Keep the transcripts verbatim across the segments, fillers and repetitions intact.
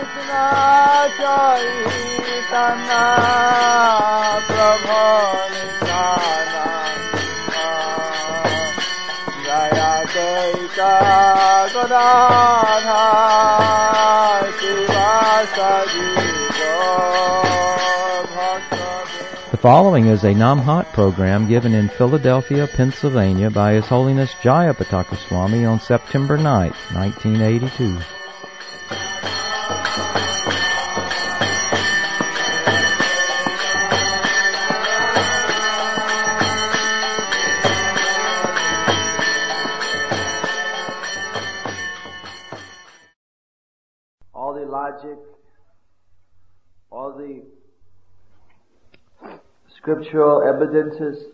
Chaitanya Prabhu Nityananda Jaya Chaita Gadadhar Sivasadi The following is a Namhat program given in Philadelphia, Pennsylvania by His Holiness Jayapataka Swami on September ninth, nineteen eighty-two. All the logic, all the scriptural evidences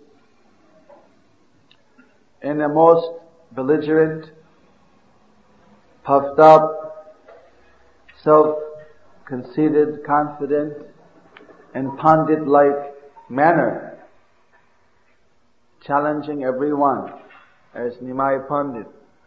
in a most belligerent, puffed up, self-conceited, confident, and pandit-like manner, challenging everyone as Nimai Pandit.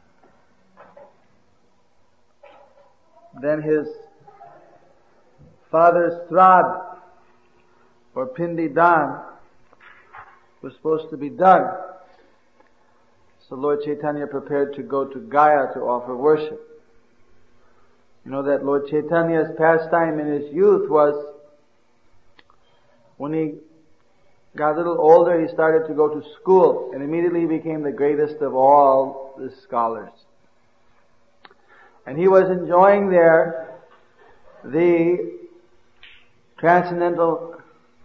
Then his father's Sraddha or Pindi Dan was supposed to be done. So Lord Chaitanya prepared to go to Gaya to offer worship. You know that Lord Chaitanya's pastime in his youth was, when he got a little older, he started to go to school and immediately became the greatest of all the scholars. And he was enjoying there the transcendental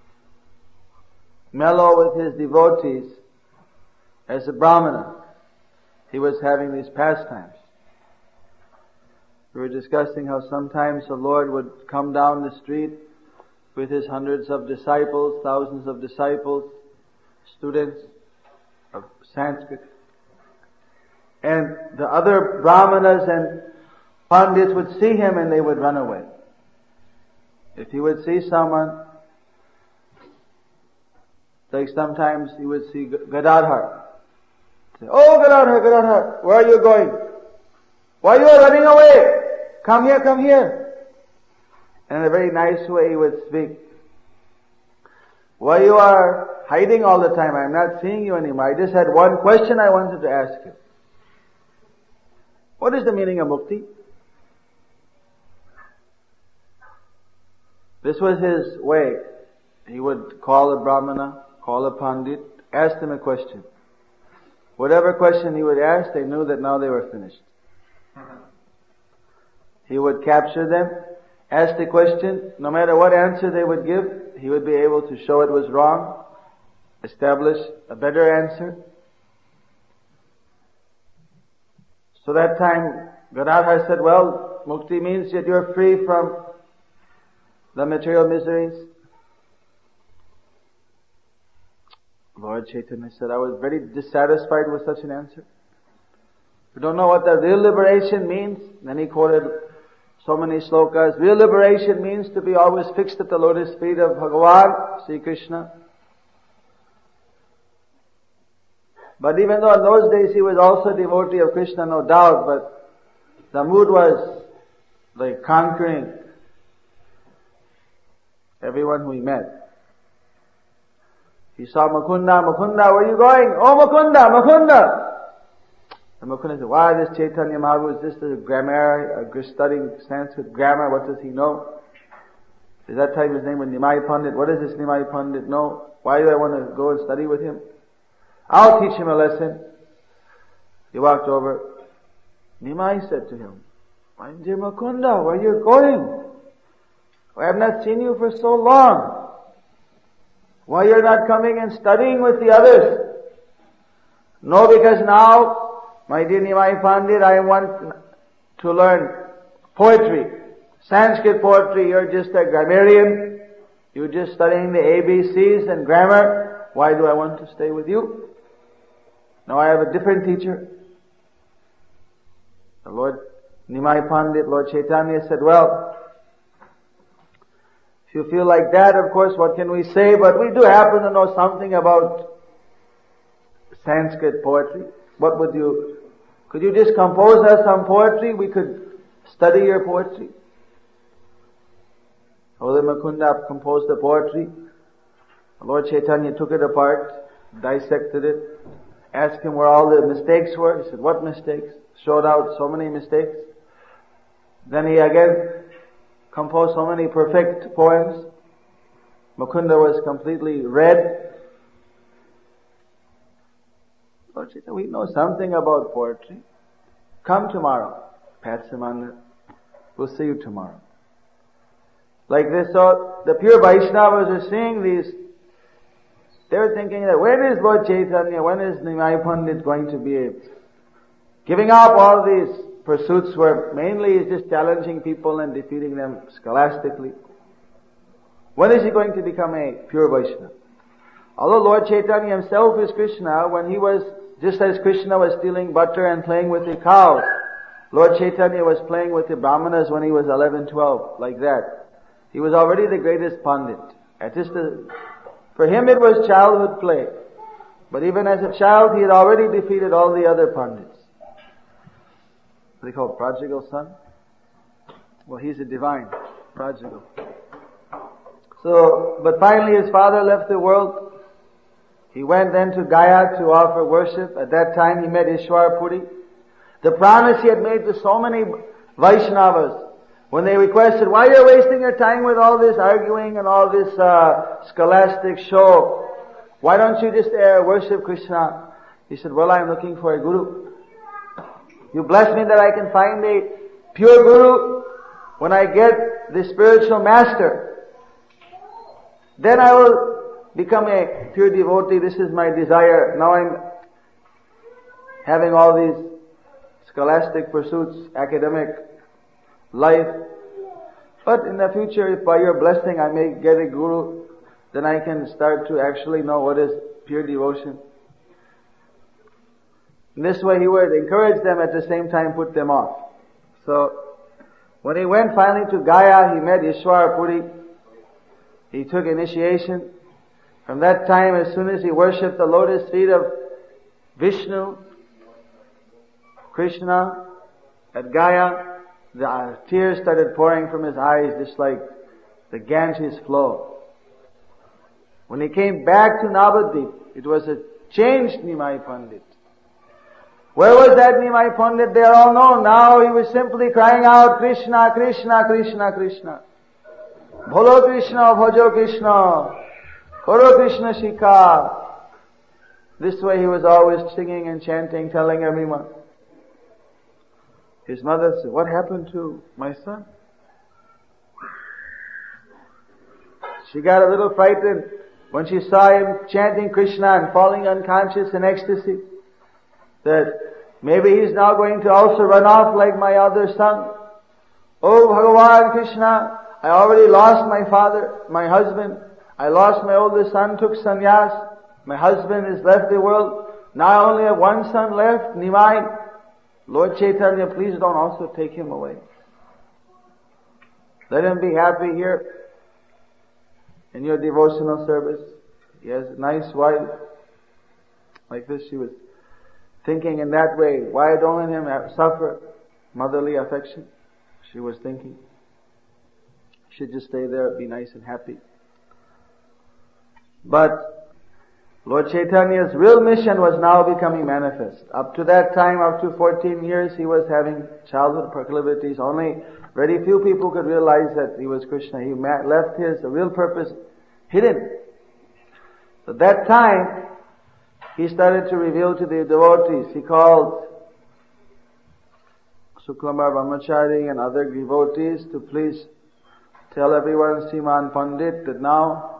mellow with his devotees as a Brahmana. He was having these pastimes. We were discussing how sometimes the Lord would come down the street with his hundreds of disciples, thousands of disciples, students of Sanskrit. And the other Brahmanas and Pandits would see him and they would run away. If he would see someone, like sometimes he would see Gadadhar. Say, "Oh Gadadhar, Gadadhar, where are you going? Why you are running away? Come here, come here." And in a very nice way he would speak. "Why you are hiding all the time? I am not seeing you anymore. I just had one question I wanted to ask you. What is the meaning of mukti?" This was his way. He would call a Brahmana, call a Pandit, ask them a question. Whatever question he would ask, they knew that now they were finished. He would capture them, ask the question, no matter what answer they would give, he would be able to show it was wrong, establish a better answer. So that time, Gadadhar said, "Well, mukti means that you're free from the material miseries." Lord Chaitanya said, "I was very dissatisfied with such an answer. You don't know what the real liberation means?" Then he quoted so many slokas. Real liberation means to be always fixed at the lotus feet of Bhagavan, Sri Krishna. But even though in those days he was also a devotee of Krishna, no doubt, but the mood was like conquering everyone who he met. He saw Mukunda, "Mukunda, where are you going?" "Oh, Mukunda, Mukunda." And Mukunda said, "Why, this Chaitanya Mahaprabhu is just a grammar, a studying Sanskrit grammar, what does he know? At that time his name was Nimai Pandit. What does this Nimai Pandit know? Why do I want to go and study with him? I'll teach him a lesson." He walked over. Nimai said to him, "My dear Mukunda, where are you going? I have not seen you for so long. Why you're not coming and studying with the others?" "No, because now, my dear Nimai Pandit, I want to learn poetry, Sanskrit poetry. You're just a grammarian. You're just studying the A B Cs and grammar. Why do I want to stay with you? Now I have a different teacher." The Lord Nimai Pandit, Lord Chaitanya said, "Well, if you feel like that, of course, what can we say? But we do happen to know something about Sanskrit poetry. What would you, could you just compose us some poetry? We could study your poetry." Holy Mukunda composed the poetry. Lord Chaitanya took it apart, dissected it, asked him where all the mistakes were. He said, what mistakes? Showed out so many mistakes. Then he again composed so many perfect poems. Mukunda was completely red. Lord Chaitanya, we know something about poetry. Come tomorrow. Pats him on the, we'll see you tomorrow. Like this, so the pure Vaishnavas are seeing these. They're thinking that when is Lord Chaitanya, when is Nimai Pandit going to be giving up all these pursuits where mainly he's just challenging people and defeating them scholastically? When is he going to become a pure Vaishnava? Although Lord Chaitanya himself is Krishna, when he was, just as Krishna was stealing butter and playing with the cows, Lord Chaitanya was playing with the Brahmanas when he was eleven, twelve, like that. He was already the greatest Pandit. At just a, for him it was childhood play. But even as a child, he had already defeated all the other Pandits. What they call prodigal son? Well, he's a divine prodigal. So, but finally his father left the world. He went then to Gaya to offer worship. At that time he met Ishwar Puri. The promise he had made to so many Vaishnavas, when they requested, why are you wasting your time with all this arguing and all this uh, scholastic show? Why don't you just uh, worship Krishna? He said, well, I'm looking for a guru. You bless me that I can find a pure guru. When I get the spiritual master, then I will become a pure devotee. This is my desire. Now I'm having all these scholastic pursuits, academic life. But in the future, if by your blessing I may get a guru, then I can start to actually know what is pure devotion. In this way he would encourage them, at the same time put them off. So, when he went finally to Gaya, he met Ishwar Puri. He took initiation. From that time, as soon as he worshipped the lotus feet of Vishnu, Krishna, at Gaya, the uh, tears started pouring from his eyes just like the Ganges flow. When he came back to Navadvip, it was a changed Nimai Pandit. Where was that Nimai Pandit? They are all known. Now he was simply crying out, Krishna, Krishna, Krishna, Krishna. Bholo Krishna, Bhajo Krishna, Koro Krishna Shikha. This way he was always singing and chanting, telling everyone. His mother said, what happened to my son? She got a little frightened when she saw him chanting Krishna and falling unconscious in ecstasy, that maybe he's now going to also run off like my other son. Oh Bhagavan Krishna, I already lost my father, my husband. I lost my oldest son, took sannyas. My husband has left the world. Now I only have one son left, Nimai. Lord Chaitanya, please don't also take him away. Let him be happy here in your devotional service. He has a nice wife. Like this, she was thinking in that way. Why don't let him have, suffer motherly affection? She was thinking. He should just stay there, be nice and happy. But Lord Chaitanya's real mission was now becoming manifest. Up to that time, up to fourteen years, he was having childhood proclivities. Only very few people could realize that he was Krishna. He left his real purpose hidden. So at that time, he started to reveal to the devotees. He called Suklambar Brahmachari and other devotees to please tell everyone, Sriman Pandit, that now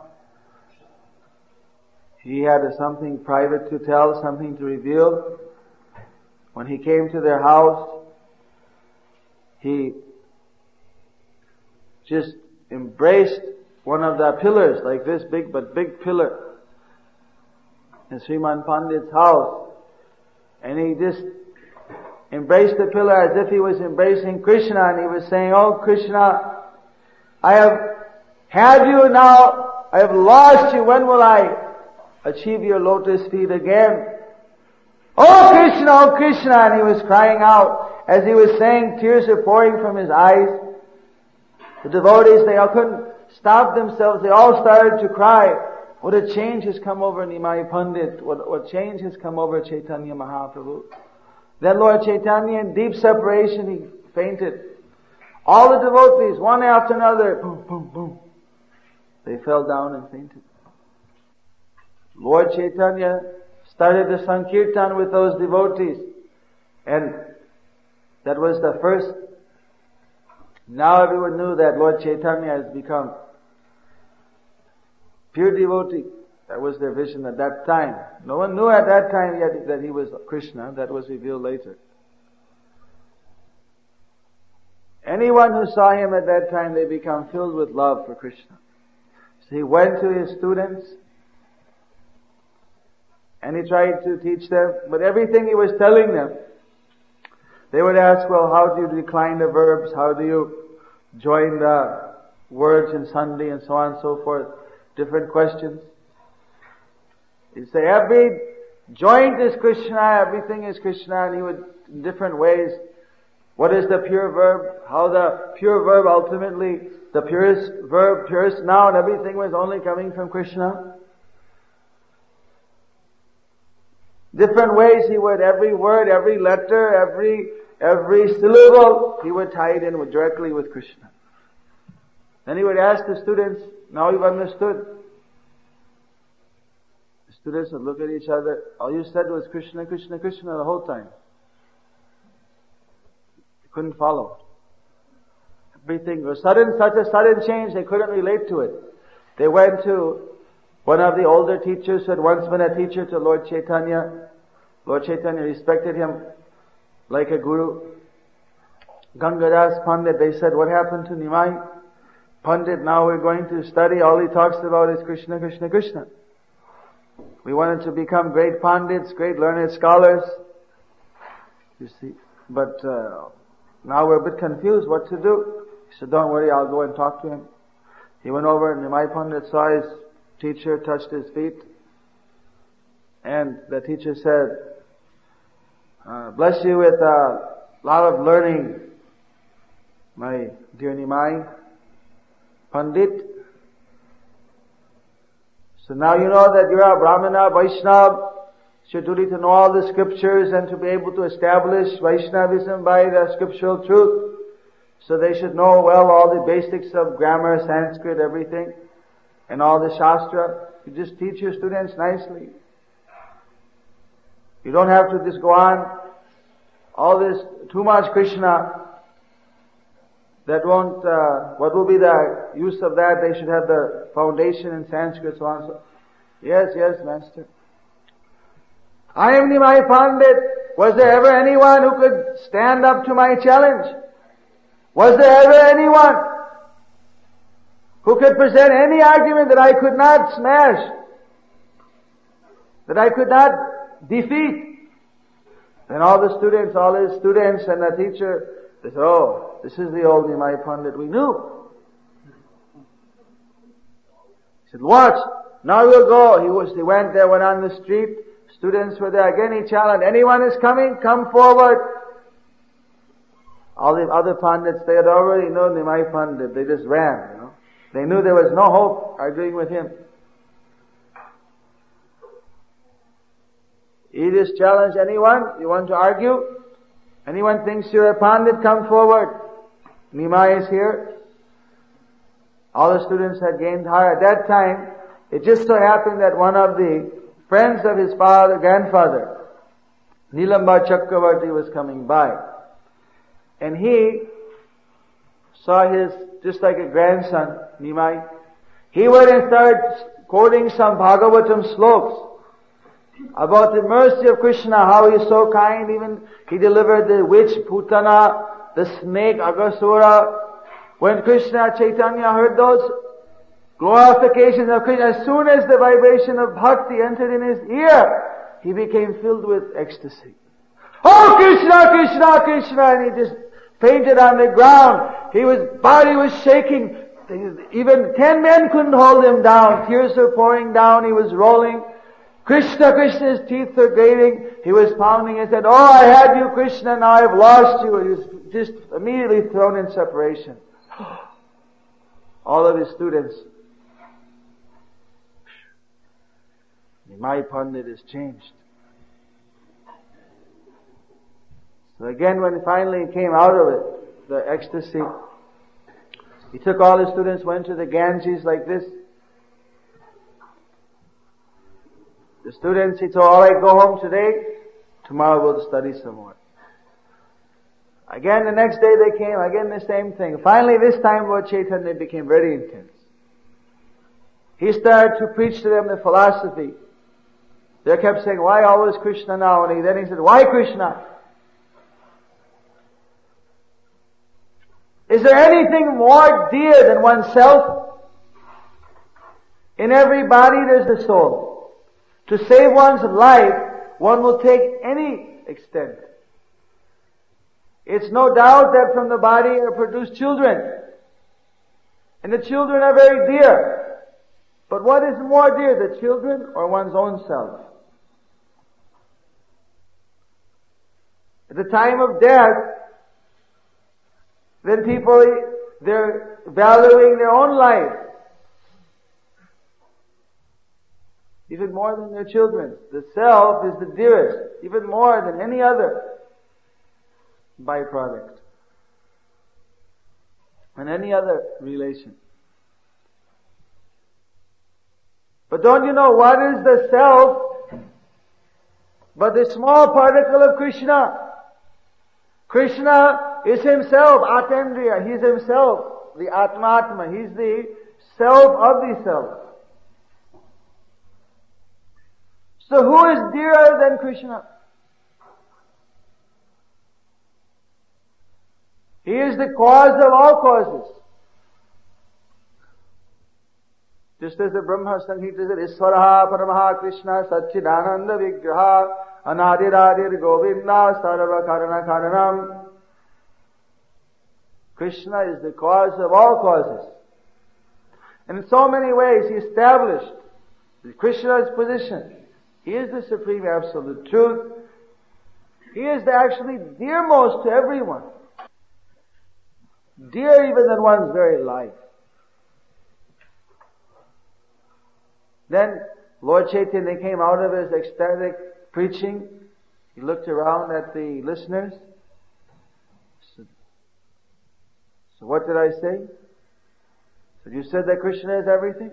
he had something private to tell, something to reveal. When he came to their house, he just embraced one of the pillars, like this big, but big pillar in Sriman Pandit's house. And he just embraced the pillar as if he was embracing Krishna, and he was saying, oh Krishna, I have had you now, I have lost you, when will I achieve your lotus feet again? Oh Krishna, oh Krishna! And he was crying out. As he was saying, tears were pouring from his eyes. The devotees, they all couldn't stopped themselves. They all started to cry. What a change has come over Nimai Pandit. What, what change has come over Chaitanya Mahaprabhu. Then Lord Chaitanya, in deep separation, he fainted. All the devotees, one after another, boom, boom, boom. They fell down and fainted. Lord Chaitanya started the Sankirtan with those devotees. And that was the first. Now everyone knew that Lord Chaitanya has become pure devotee. That was their vision at that time. No one knew at that time yet that he was Krishna. That was revealed later. Anyone who saw him at that time, they become filled with love for Krishna. So he went to his students and he tried to teach them, but everything he was telling them, they would ask, well, how do you decline the verbs? How do you join the words in Sandhi and so on and so forth? Different questions. He'd say every joint is Krishna, everything is Krishna, and he would, in different ways, what is the pure verb? How the pure verb ultimately, the purest verb, purest noun, everything was only coming from Krishna. Different ways he would, every word, every letter, every, every syllable, he would tie it in with, directly with Krishna. Then he would ask the students, now you've understood. The students would look at each other, all you said was Krishna, Krishna, Krishna the whole time. Couldn't follow. Everything was sudden, such a sudden change, they couldn't relate to it. They went to one of the older teachers who had once been a teacher to Lord Chaitanya. Lord Chaitanya respected him like a guru. Gangadas Pandit, they said, what happened to Nimai Pandit? Now we're going to study, all he talks about is Krishna, Krishna, Krishna. We wanted to become great Pandits, great learned scholars. You see, but uh, now we're a bit confused what to do. He said, don't worry, I'll go and talk to him. He went over and Nimai Pandit saw his teacher, touched his feet. And the teacher said, uh, bless you with a lot of learning, my dear Nimai Pandit. So now you know that you're a Brahmana, Vaishnava. It's your duty to know all the scriptures and to be able to establish Vaishnavism by the scriptural truth. So they should know well all the basics of grammar, Sanskrit, everything, and all the Shastra. You just teach your students nicely. You don't have to just go on all this too much Krishna. That won't, uh, what will be the use of that? They should have the foundation in Sanskrit, so on. So, yes, yes, Master. I am Nimai Pandit. Was there ever anyone who could stand up to my challenge? Was there ever anyone who could present any argument that I could not smash? That I could not defeat? Then all the students, all his students and the teacher, they said, oh, this is the old Nimai Pandit we knew. He said, watch, now we'll go. He was, he went there, went on the street. Students were there. Again he challenged, anyone is coming, come forward. All the other Pandits, they had already known Nimai Pandit. They just ran, you know. They knew there was no hope arguing with him. He just challenged anyone, you want to argue? Anyone thinks you're a Pandit, come forward. Nimai is here. All the students had gained higher. At that time, it just so happened that one of the friends of his father, grandfather, Nilamba Chakravarti, was coming by. And he saw his, just like a grandson, Nimai, he went and started quoting some Bhagavatam slokas about the mercy of Krishna, how he is so kind. Even he delivered the witch Putana, the snake Aghasura. When Krishna Chaitanya heard those glorifications of Krishna, as soon as the vibration of bhakti entered in his ear, he became filled with ecstasy. Oh, Krishna, Krishna, Krishna! And he just fainted on the ground. He was, body was shaking. Even ten men couldn't hold him down. Tears were pouring down. He was rolling. Krishna, Krishna, his teeth were grating. He was pounding his head. Oh, I had you, Krishna, now I've lost you. He was just immediately thrown in separation. all of his students, my Pandit is changed. So again, when finally he came out of it, the ecstasy, he took all his students, went to the Ganges like this. The students, he told, all right, go home today. Tomorrow we'll study some more. Again, the next day they came, again the same thing. Finally, this time Lord Chaitanya became very intense. He started to preach to them the philosophy. They kept saying, why always Krishna now? And he, then he said, why Krishna? Is there anything more dear than oneself? In every body there's the soul. To save one's life, one will take any extent. It's no doubt that from the body are produced children. And the children are very dear. But what is more dear, the children or one's own self? At the time of death, then people, they're valuing their own life even more than their children. The self is the dearest, even more than any other byproduct and any other relation. But don't you know what is the self but the small particle of Krishna? Krishna is himself, Atendriya, he is himself, the Atmatma, he is the self of the self. So who is dearer than Krishna? He is the cause of all causes. Just as the Brahma Samhita said, Iswaraha Paramaha Krishna Satchidananda Vigraha Anadiradir Govinda Sarva Karana Karanam. Krishna is the cause of all causes. And in so many ways he established Krishna's position. He is the supreme absolute truth. He is the actually dearmost to everyone. Dear even than one's very life. Then Lord Chaitanya came out of his ecstatic preaching. He looked around at the listeners. So, so what did I say? So you said that Krishna is everything?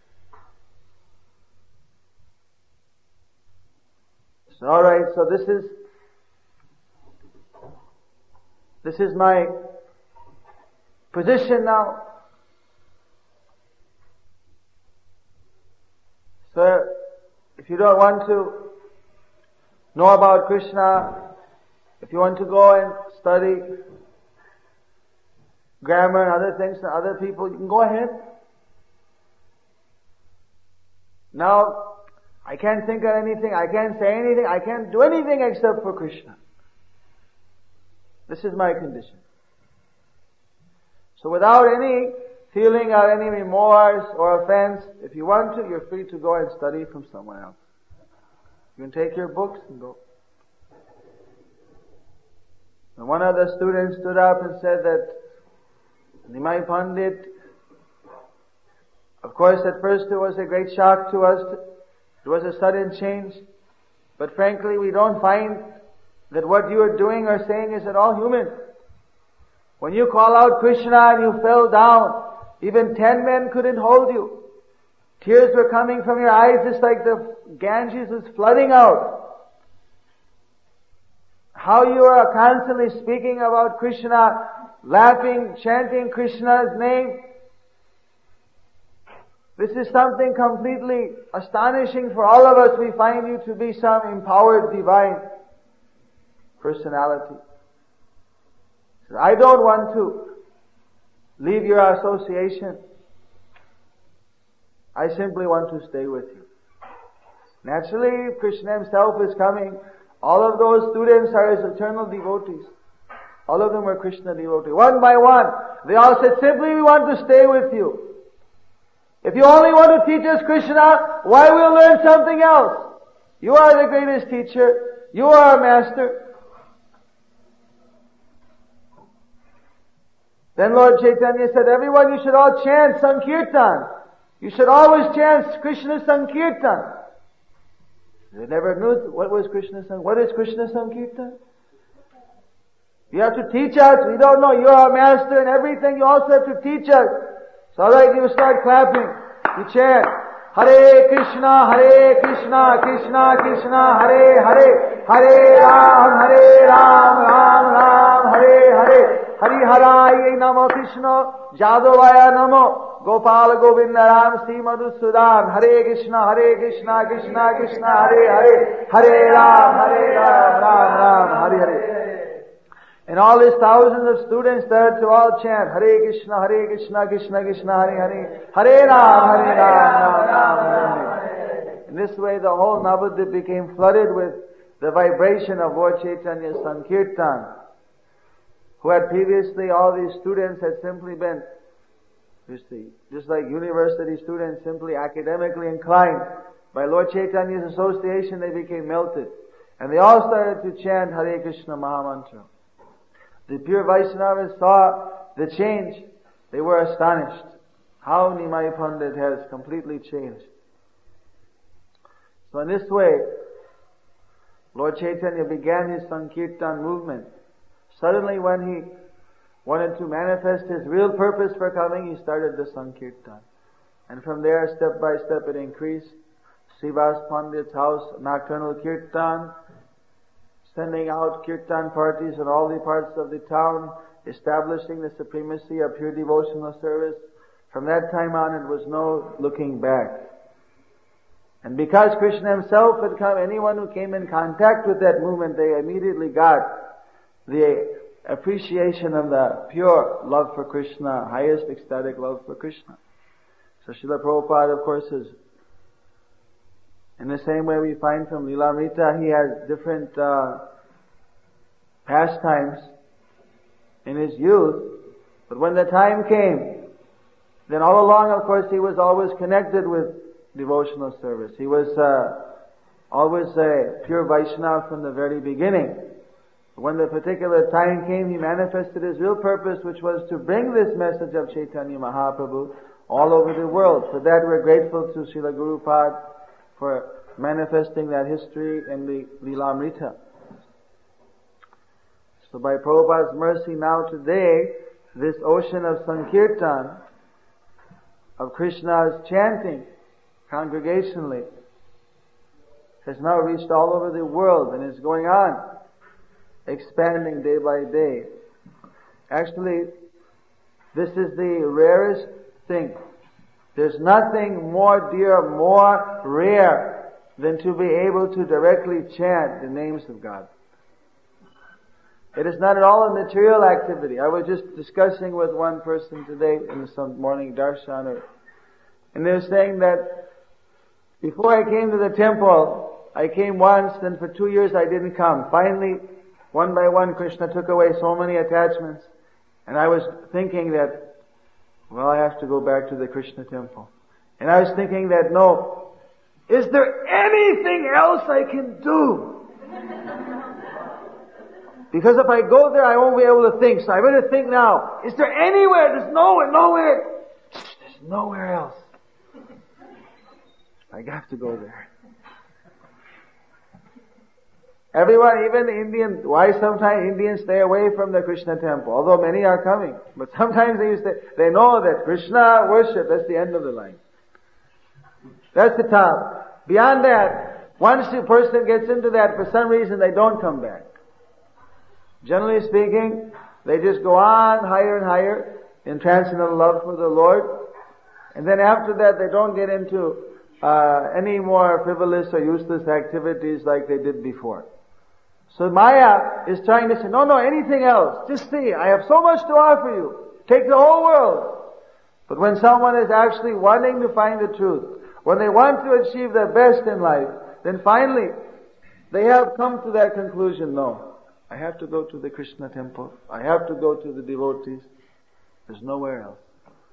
So alright, so this is this is my position now. So, if you don't want to know about Krishna, if you want to go and study grammar and other things and other people, you can go ahead. Now, I can't think of anything, I can't say anything, I can't do anything except for Krishna. This is my condition. So without any feeling or any remorse or offense, if you want to, you're free to go and study from someone else. You can take your books and go. And one of the students stood up and said that Nimai Pandit, of course at first it was a great shock to us. It was a sudden change. But frankly, we don't find that what you are doing or saying is at all human. When you call out Krishna and you fell down, even ten men couldn't hold you. Tears were coming from your eyes just like the Ganges was flooding out. How you are constantly speaking about Krishna, laughing, chanting Krishna's name. This is something completely astonishing for all of us. We find you to be some empowered divine personality. So I don't want to leave your association. I simply want to stay with you. Naturally, Krishna himself is coming. All of those students are his eternal devotees. All of them were Krishna devotees. One by one, they all said, simply we want to stay with you. If you only want to teach us Krishna, why we'll learn something else? You are the greatest teacher. You are our master. Then Lord Chaitanya said, everyone, you should all chant Sankirtan. You should always chant Krishna Sankirtan. They never knew what was Krishna Sankirtan. What is Krishna Sankirtan? You have to teach us. We don't know. You're our master and everything. You also have to teach us. So alright, you start clapping. You chant. Hare Krishna, Hare Krishna, Krishna Krishna, Hare Hare, Hare Ram, Hare Ram, Ram Ram, Hare Hare, Hari Haraye Namo Krishna, Jadavaya Namo, Gopal Govinda Ram, Sri Madhusudan, Hare Krishna, Hare Krishna, Krishna Krishna, Hare Hare, Hare Ram, Hare Ram, Ram Ram, Hare Hare. And all these thousands of students started to all chant, Hare Krishna, Hare Krishna, Krishna Krishna, Hare Hare, Hare Ram, Hare Ram, Ram Ram, Hare Hare. In this way the whole Navadvip became flooded with the vibration of Lord Chaitanya's Sankirtan, who had previously, all these students had simply been, you see, just like university students, simply academically inclined. By Lord Chaitanya's association they became melted. And they all started to chant Hare Krishna Mahamantra. The pure Vaishnavas saw the change. They were astonished. How Nimai Pandit has completely changed. So in this way, Lord Chaitanya began his Sankirtan movement. Suddenly when he wanted to manifest his real purpose for coming, he started the Sankirtan. And from there, step by step, it increased. Srivas Pandit's house, nocturnal Kirtan, sending out Kirtan parties in all the parts of the town, establishing the supremacy of pure devotional service. From that time on, it was no looking back. And because Krishna himself had come, anyone who came in contact with that movement, they immediately got the appreciation of the pure love for Krishna, highest ecstatic love for Krishna. So Srila Prabhupada, of course, is in the same way we find from Lilamrita, he has different uh, pastimes in his youth. But when the time came, then all along, of course, he was always connected with devotional service. He was uh, always a pure Vaishnava from the very beginning. When the particular time came, he manifested his real purpose, which was to bring this message of Chaitanya Mahaprabhu all over the world. For that we're grateful to Srila Gurupad for manifesting that history in the Lilamrita. So by Prabhupada's mercy now today, this ocean of Sankirtan, of Krishna's chanting congregationally, has now reached all over the world and is going on, expanding day by day. Actually, this is the rarest thing. There's nothing more dear, more rare than to be able to directly chant the names of God. It is not at all a material activity. I was just discussing with one person today in some morning darshan, and they were saying that before I came to the temple, I came once, then for two years I didn't come. Finally, one by one, Krishna took away so many attachments, and I was thinking that, well, I have to go back to the Krishna temple. And I was thinking that, no, is there anything else I can do? Because if I go there, I won't be able to think. So I better think now. Is there anywhere? There's nowhere, nowhere. There's nowhere else. I have to go there. Everyone, even the Indians, why sometimes Indians stay away from the Krishna temple, although many are coming. But sometimes they stay, they know that Krishna worship, that's the end of the line. That's the top. Beyond that, once a person gets into that, for some reason they don't come back. Generally speaking, they just go on higher and higher in transcendental love for the Lord. And then after that, they don't get into uh, any more frivolous or useless activities like they did before. So Maya is trying to say, no, no, anything else. Just see, I have so much to offer you. Take the whole world. But when someone is actually wanting to find the truth, when they want to achieve their best in life, then finally they have come to that conclusion, no, I have to go to the Krishna temple. I have to go to the devotees. There's nowhere else.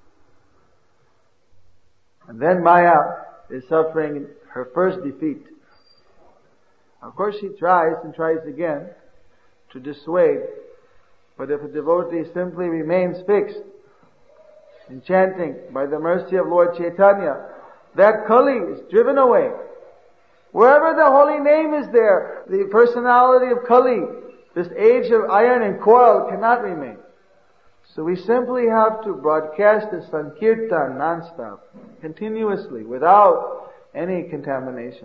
And then Maya is suffering her first defeat. Of course she tries and tries again to dissuade, But if a devotee simply remains fixed in chanting by the mercy of Lord Chaitanya, that Kali is driven away. Wherever the holy name is there, the personality of Kali, this age of iron and coil, cannot remain. So we simply have to broadcast the Sankirtan non-stop, continuously, without any contamination.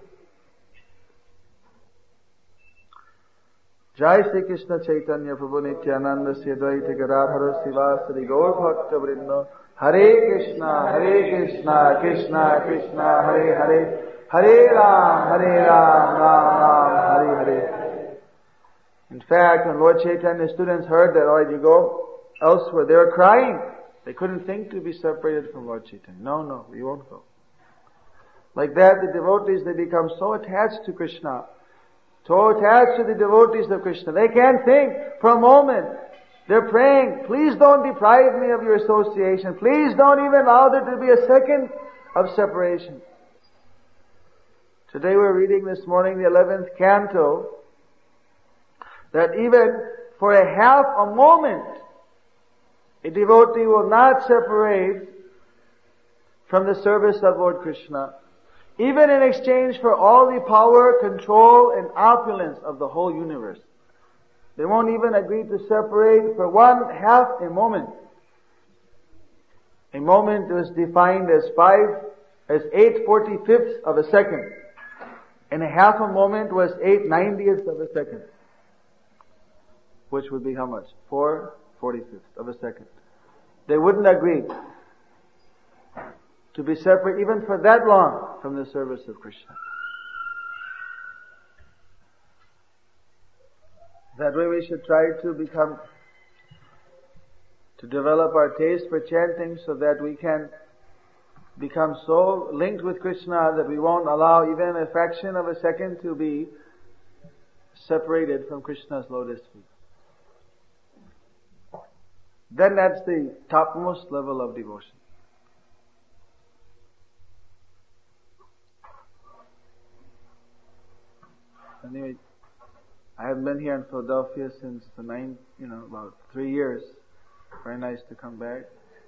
Jai Sri Krishna Chaitanya Prabhu Nityananda Sri Advaita Gadadhara Sivasari Gaur Bhakta Vrinda Hare Krishna, Hare Krishna, Krishna Krishna, Hare Hare, Hare Ram, Hare Ram, Ram Ram, Hare Hare. In fact, when Lord Chaitanya's students heard that, all right, you go elsewhere, they were crying. They couldn't think to be separated from Lord Chaitanya. No, no, we won't go. Like that, the devotees, they become so attached to Krishna, so attached to the devotees of Krishna. They can't think for a moment. They're praying, please don't deprive me of your association. Please don't even allow there to be a second of separation. Today we're reading this morning the eleventh canto, that even for a half a moment, a devotee will not separate from the service of Lord Krishna, even in exchange for all the power, control, and opulence of the whole universe. They won't even agree to separate for one half a moment. A moment was defined as five, as eight forty-fifths of a second. And a half a moment was eight ninetieths of a second. Which would be how much? Four forty-fifths of a second. They wouldn't agree to be separate even for that long from the service of Krishna. That way we should try to become, to develop our taste for chanting so that we can become so linked with Krishna that we won't allow even a fraction of a second to be separated from Krishna's lotus feet. Then that's the topmost level of devotion. Anyway, I haven't been here in Philadelphia since the nine, you know, about three years. Very nice to come back.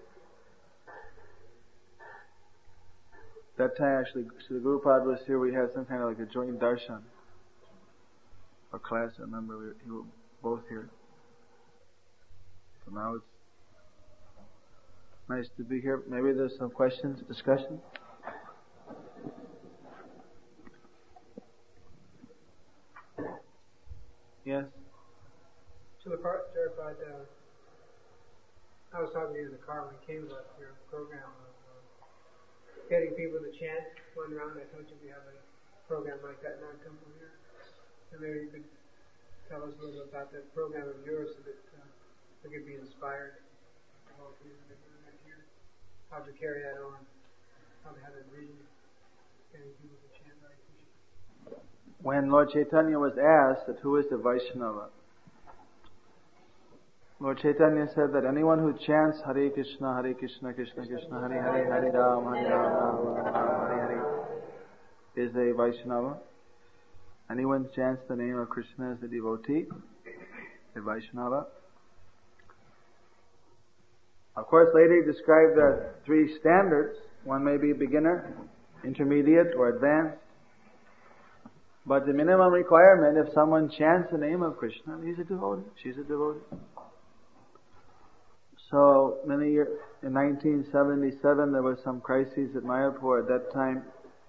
That time actually, Srila Gurupad was here, we had some kind of like a joint darshan. Or class, I remember we were, we were both here. So now it's nice to be here. Maybe there's some questions, discussion? Yes? So the part clarified, uh, I was talking to you in the car when we came about your program of uh, getting people to chant one round. I told you we have a program like that in our temple here. And maybe you could tell us a little bit about that program of yours so that uh, we could be inspired. How to carry that on, how to have a vision, getting people to chant Hare Krishna. When Lord Chaitanya was asked that who is the Vaishnava, Lord Chaitanya said that anyone who chants Hare Krishna, Hare Krishna, Krishna Krishna, Hare Hare, Hare Ram, Hare Ram, Ram Ram, Hare Hare, is a Vaishnava. Anyone who chants the name of Krishna as a devotee, a Vaishnava. Of course, later he described the three standards. One may be beginner, intermediate, or advanced. But the minimum requirement, if someone chants the name of Krishna, he's a devotee, she's a devotee. So, many years, in nineteen seventy-seven, there was some crises at Mayapur. At that time,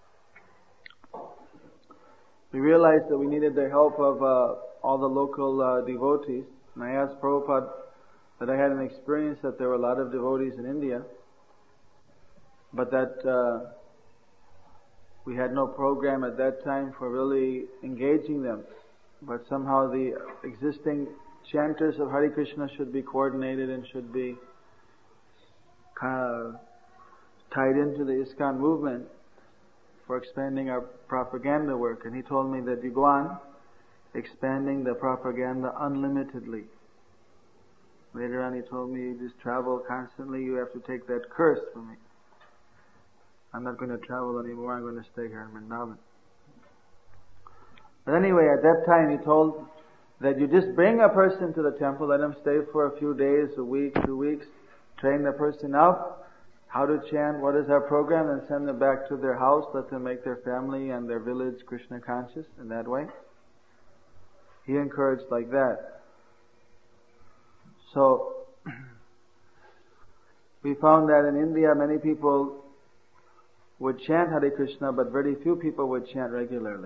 we realized that we needed the help of uh, all the local uh, devotees. And I asked Prabhupada that I had an experience that there were a lot of devotees in India, but that uh, we had no program at that time for really engaging them. But somehow the existing chanters of Hare Krishna should be coordinated and should be kind of tied into the ISKCON movement for expanding our propaganda work. And he told me that you go on expanding the propaganda unlimitedly. Later on he told me, you just travel constantly, you have to take that curse from me. I'm not going to travel anymore, I'm going to stay here in Vrindavan. But anyway, at that time he told that you just bring a person to the temple, let him stay for a few days, a week, two weeks, train the person up, how to chant, what is our program, and send them back to their house, let them make their family and their village Krishna conscious in that way. He encouraged like that. So, we found that in India many people would chant Hare Krishna, but very few people would chant regularly.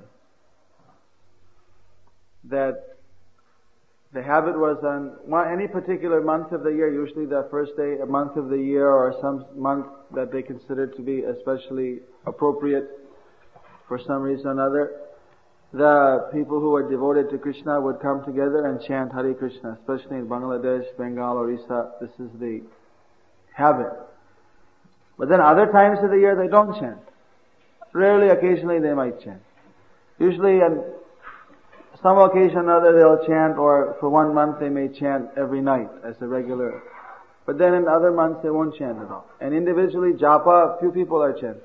That the habit was on one, any particular month of the year, usually the first day, a month of the year, or some month that they considered to be especially appropriate for some reason or another, the people who were devoted to Krishna would come together and chant Hare Krishna, especially in Bangladesh, Bengal, Orissa. This is the habit. But then other times of the year they don't chant. Rarely, occasionally they might chant. Usually on some occasion or other they'll chant, or for one month they may chant every night as a regular. But then in other months they won't chant at all. And individually, japa, few people are chanting.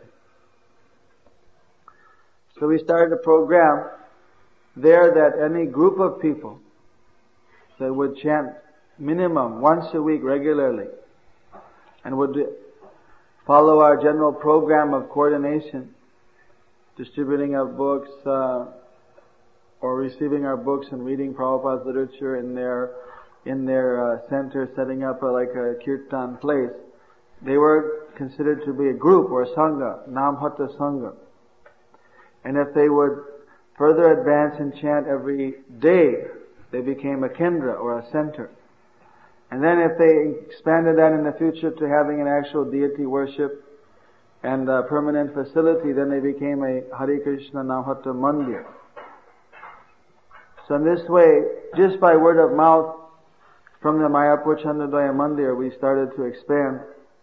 So we started a program there that any group of people that would chant minimum once a week regularly and would follow our general program of coordination, distributing our books, uh, or receiving our books and reading Prabhupada's literature in their in their uh, center, setting up a, like a kirtan place. They were considered to be a group or a sangha, Namhata Sangha. And if they would further advance and chant every day, they became a kendra or a center. And then if they expanded that in the future to having an actual deity worship and a permanent facility, then they became a Hare Krishna Namhata Mandir. So in this way, just by word of mouth from the Mayapur Chandrodaya Mandir, we started to expand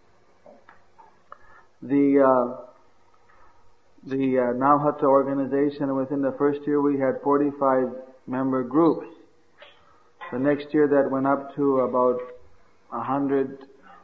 the uh, the uh, Namhata organization. And within the first year we had forty-five member groups. The next year that went up to about one hundred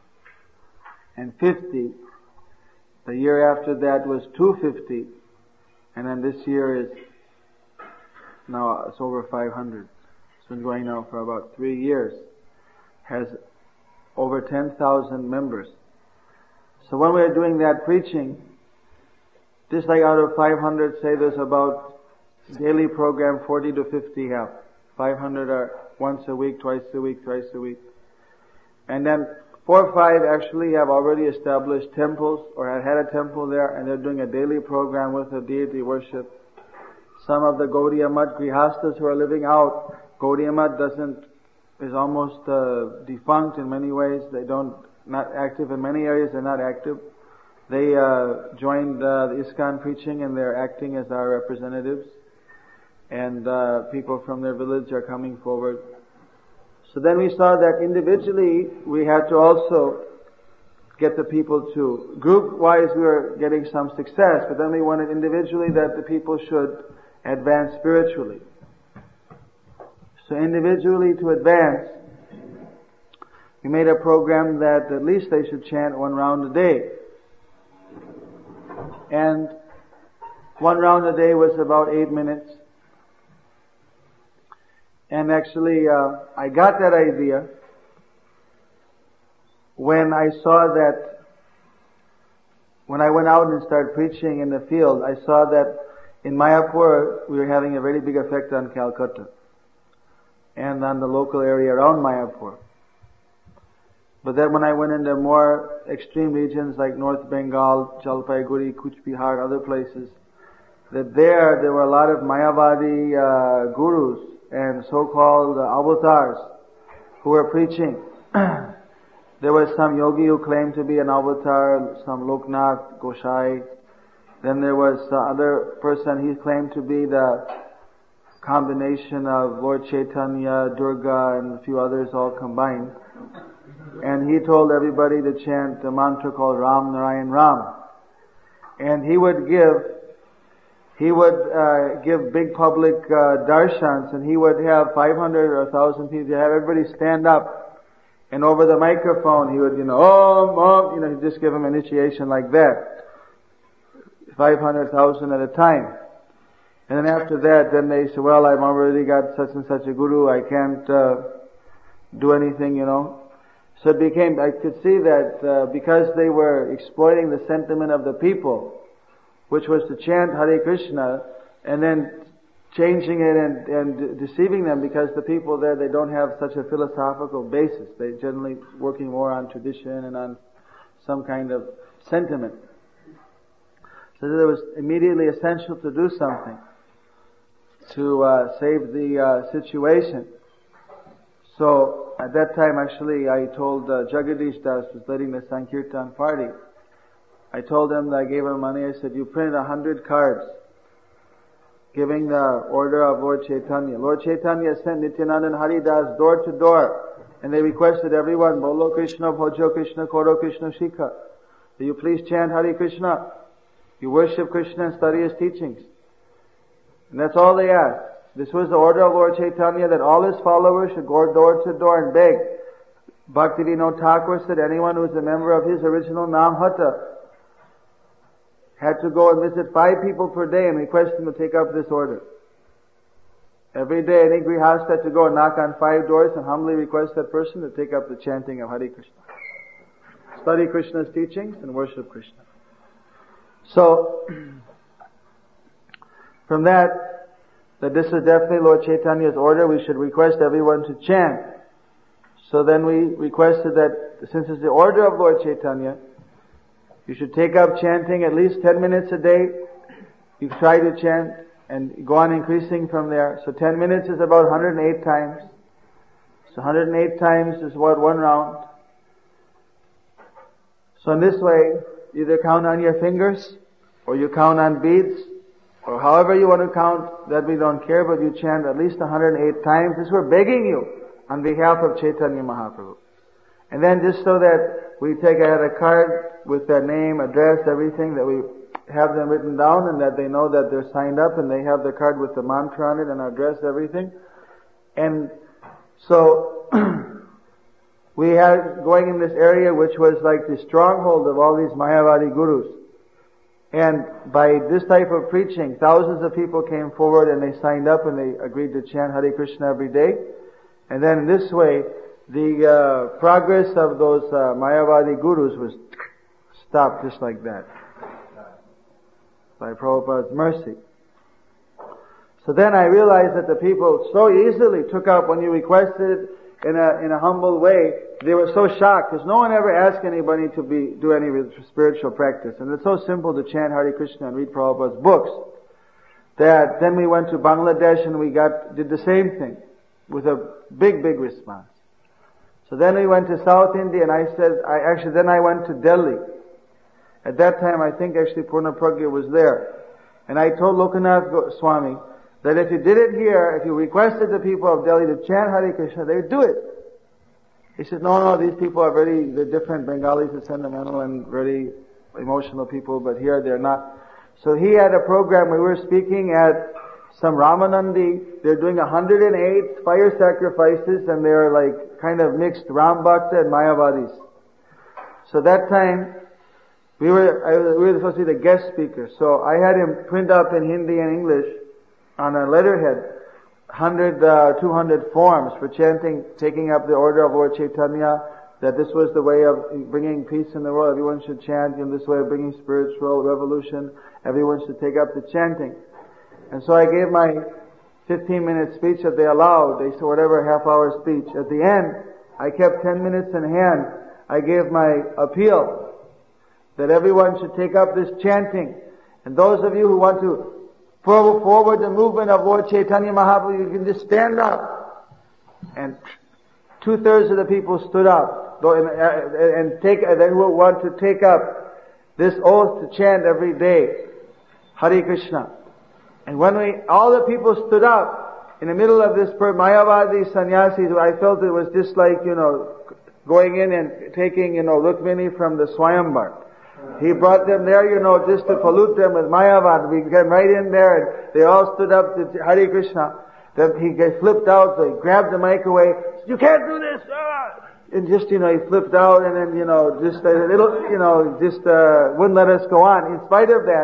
fifty. The year after that was two hundred fifty. And then this year is now it's over five hundred. It's been going now for about three years. Has over ten thousand members. So when we are doing that preaching, just like out of five hundred, say there's about daily program forty to fifty have. five hundred are once a week, twice a week, thrice a week. And then four or five actually have already established temples or have had a temple there, and they're doing a daily program with a deity worship. Some of the Gaudiya Math Grihasthas who are living out, Gaudiya Math doesn't, is almost uh, defunct in many ways. They don't, not active in many areas, they're not active. They uh, joined uh, the ISKCON preaching and they're acting as our representatives. And uh, people from their village are coming forward. So then we saw that individually we had to also get the people to, group-wise we were getting some success, but then we wanted individually that the people should advance spiritually. So individually to advance, we made a program that at least they should chant one round a day. And one round a day was about eight minutes. And actually, uh, I got that idea when I saw that, when I went out and started preaching in the field, I saw that in Mayapur we were having a very big effect on Calcutta and on the local area around Mayapur. But then when I went into more extreme regions like North Bengal, Jalpaiguri, Kuch Bihar, other places, that there, there were a lot of Mayavadi uh, gurus and so-called uh, avatars who were preaching. There was some yogi who claimed to be an avatar, some Loknath Gosai. Then there was the other person, he claimed to be the combination of Lord Chaitanya, Durga, and a few others all combined. And he told everybody to chant a mantra called Ram Narayan Ram. And he would give He would uh, give big public uh, darshans, and he would have five hundred or one thousand people. He'd have everybody stand up, and over the microphone he would, you know, Om, Om, you know, he'd just give them initiation like that. five hundred thousand at a time. And then after that, then they say, well, I've already got such and such a guru, I can't uh, do anything, you know. So it became, I could see that uh, because they were exploiting the sentiment of the people, which was to chant Hare Krishna, and then changing it and, and deceiving them, because the people there, they don't have such a philosophical basis. They're generally working more on tradition and on some kind of sentiment. So it was immediately essential to do something to uh, save the uh, situation. So at that time, actually, I told uh, Jagadish Das was leading the Sankirtan party. I told him that I gave him money. I said, you print a hundred cards giving the order of Lord Chaitanya. Lord Chaitanya sent Nityananda and Haridas door to door, and they requested everyone, Bolo Krishna, Bhojo Krishna, Koro Krishna, Shikha. Will you please chant Hare Krishna? You worship Krishna and study His teachings. And that's all they asked. This was the order of Lord Chaitanya, that all His followers should go door to door and beg. Bhaktivinoda Thakur said anyone who is a member of his original Namhata had to go and visit five people per day and request them to take up this order. Every day any grihastha had to go and knock on five doors and humbly request that person to take up the chanting of Hare Krishna. Study Krishna's teachings and worship Krishna. So, from that, that this is definitely Lord Chaitanya's order, we should request everyone to chant. So then we requested that, since it's the order of Lord Chaitanya, you should take up chanting at least ten minutes a day. You try to chant and go on increasing from there. So ten minutes is about one hundred eight times. So one hundred eight times is what, one round. So in this way, either count on your fingers, or you count on beads, or however you want to count, that we don't care, but you chant at least one hundred eight times. This we're begging you on behalf of Chaitanya Mahaprabhu. And then just so that we take out a card with their name, address, everything, that we have them written down and that they know that they're signed up, and they have the card with the mantra on it and address, everything. And so we had going in this area which was like the stronghold of all these Mayavadi gurus. And by this type of preaching, thousands of people came forward and they signed up and they agreed to chant Hare Krishna every day. And then in this way, the uh, progress of those uh, Mayavadi gurus was stopped just like that, by Prabhupada's mercy. So then I realized that the people so easily took up when you requested in a in a humble way. They were so shocked because no one ever asked anybody to be do any spiritual practice, and it's so simple to chant Hare Krishna and read Prabhupada's books. That then we went to Bangladesh and we got did the same thing with a big big response. So then we went to South India, and I said, I actually then I went to Delhi. At that time, I think actually Purna Pragya was there. And I told Lokanath Swami that if you did it here, if you requested the people of Delhi to chant Hare Krishna, they would do it. He said, no, no, these people are very, they're different. Bengalis are sentimental and very emotional people, but here they're not. So he had a program where we were speaking at some Ramanandi. They're doing one hundred eight fire sacrifices, and they're like kind of mixed Ram Bhakta and Mayavadis. So that time, We were, I was, we were supposed to be the guest speaker, so I had him print up in Hindi and English on a letterhead, one hundred, uh, two hundred forms for chanting, taking up the order of Lord Chaitanya, that this was the way of bringing peace in the world. Everyone should chant in this way of bringing spiritual revolution. Everyone should take up the chanting. And so I gave my fifteen minute speech that they allowed. They said whatever half hour speech. At the end, I kept ten minutes in hand. I gave my appeal that everyone should take up this chanting. And those of you who want to forward the movement of Lord Chaitanya Mahaprabhu, you can just stand up. And two-thirds of the people stood up and, and take, they who want to take up this oath to chant every day, Hare Krishna. And when we, all the people stood up in the middle of this Mayavadi sannyasis, I felt it was just like, you know, going in and taking, you know, Rukmini from the Swayamvar. He brought them there, you know, just to pollute them with Mayavad. We came right in there and they all stood up to Hare Krishna. Then he flipped out, they grabbed the mic away. You can't do this! Ah! And just, you know, he flipped out and then, you know, just a little, you know, just uh, wouldn't let us go on. In spite of that,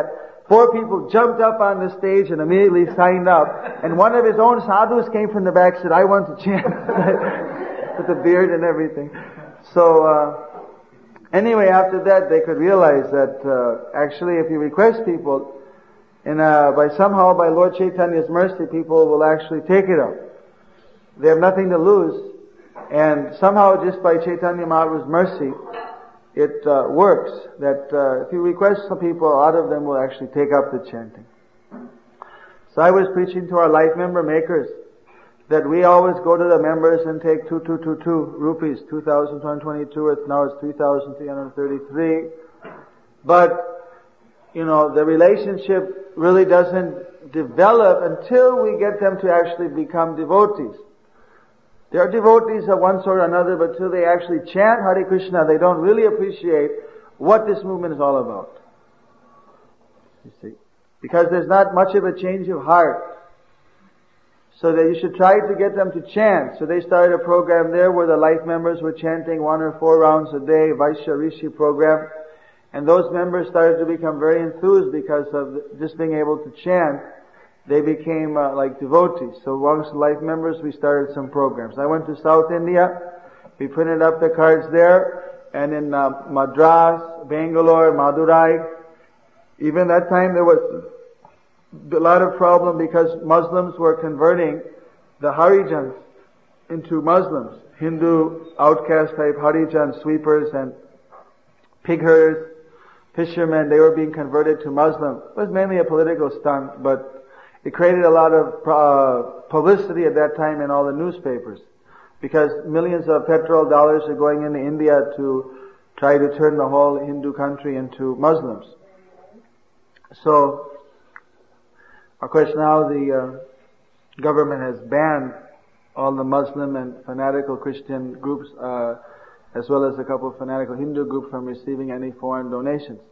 Four people jumped up on the stage and immediately signed up. And one of his own sadhus came from the back and said, I want to chant. With the beard and everything. So, uh, anyway, after that they could realize that, uh, actually if you request people, and, uh, by somehow, by Lord Chaitanya's mercy, people will actually take it up. They have nothing to lose. And somehow just by Chaitanya Mahaprabhu's mercy, it uh, works that uh, if you request some people, a lot of them will actually take up the chanting. So I was preaching to our life member makers that we always go to the members and take two two two two rupees, two thousand two hundred twenty-two, it's now it's three thousand three hundred thirty-three. But, you know, the relationship really doesn't develop until we get them to actually become devotees. They are devotees of one sort or another, but till they actually chant Hare Krishna, they don't really appreciate what this movement is all about. You see? Because there's not much of a change of heart. So that you should try to get them to chant. So they started a program there where the life members were chanting one or four rounds a day, Vaishya Rishi program. And those members started to become very enthused because of just being able to chant. They became uh, like devotees. So amongst the life members, we started some programs. I went to South India. We printed up the cards there. And in uh, Madras, Bangalore, Madurai, even that time there was a lot of problem because Muslims were converting the Harijans into Muslims. Hindu outcast type Harijans, sweepers and pig herders, fishermen, they were being converted to Muslim. It was mainly a political stunt, but it created a lot of uh, publicity at that time in all the newspapers because millions of petrol dollars are going into India to try to turn the whole Hindu country into Muslims. So, of course now the uh, government has banned all the Muslim and fanatical Christian groups uh, as well as a couple of fanatical Hindu groups from receiving any foreign donations.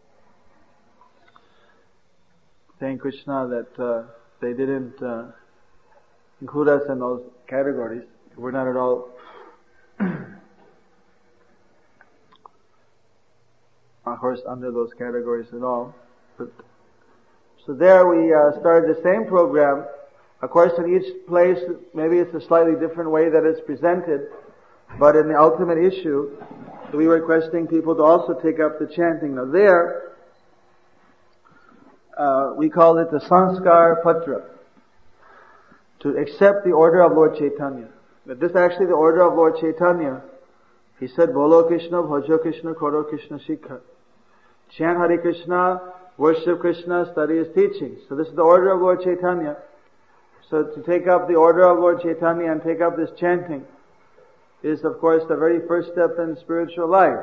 Thank Krishna that uh, they didn't uh, include us in those categories. We're not at all of course under those categories at all. But so there we uh, started the same program. Of course in each place maybe it's a slightly different way that it's presented, but in the ultimate issue we were requesting people to also take up the chanting. Now there Uh, we call it the Sanskar Patra, to accept the order of Lord Chaitanya. But this is actually the order of Lord Chaitanya. He said, Bolo Krishna, Bhajo Krishna, Koro Krishna, Shikha. Chant Hare Krishna, worship Krishna, study His teachings. So this is the order of Lord Chaitanya. So to take up the order of Lord Chaitanya and take up this chanting is of course the very first step in spiritual life.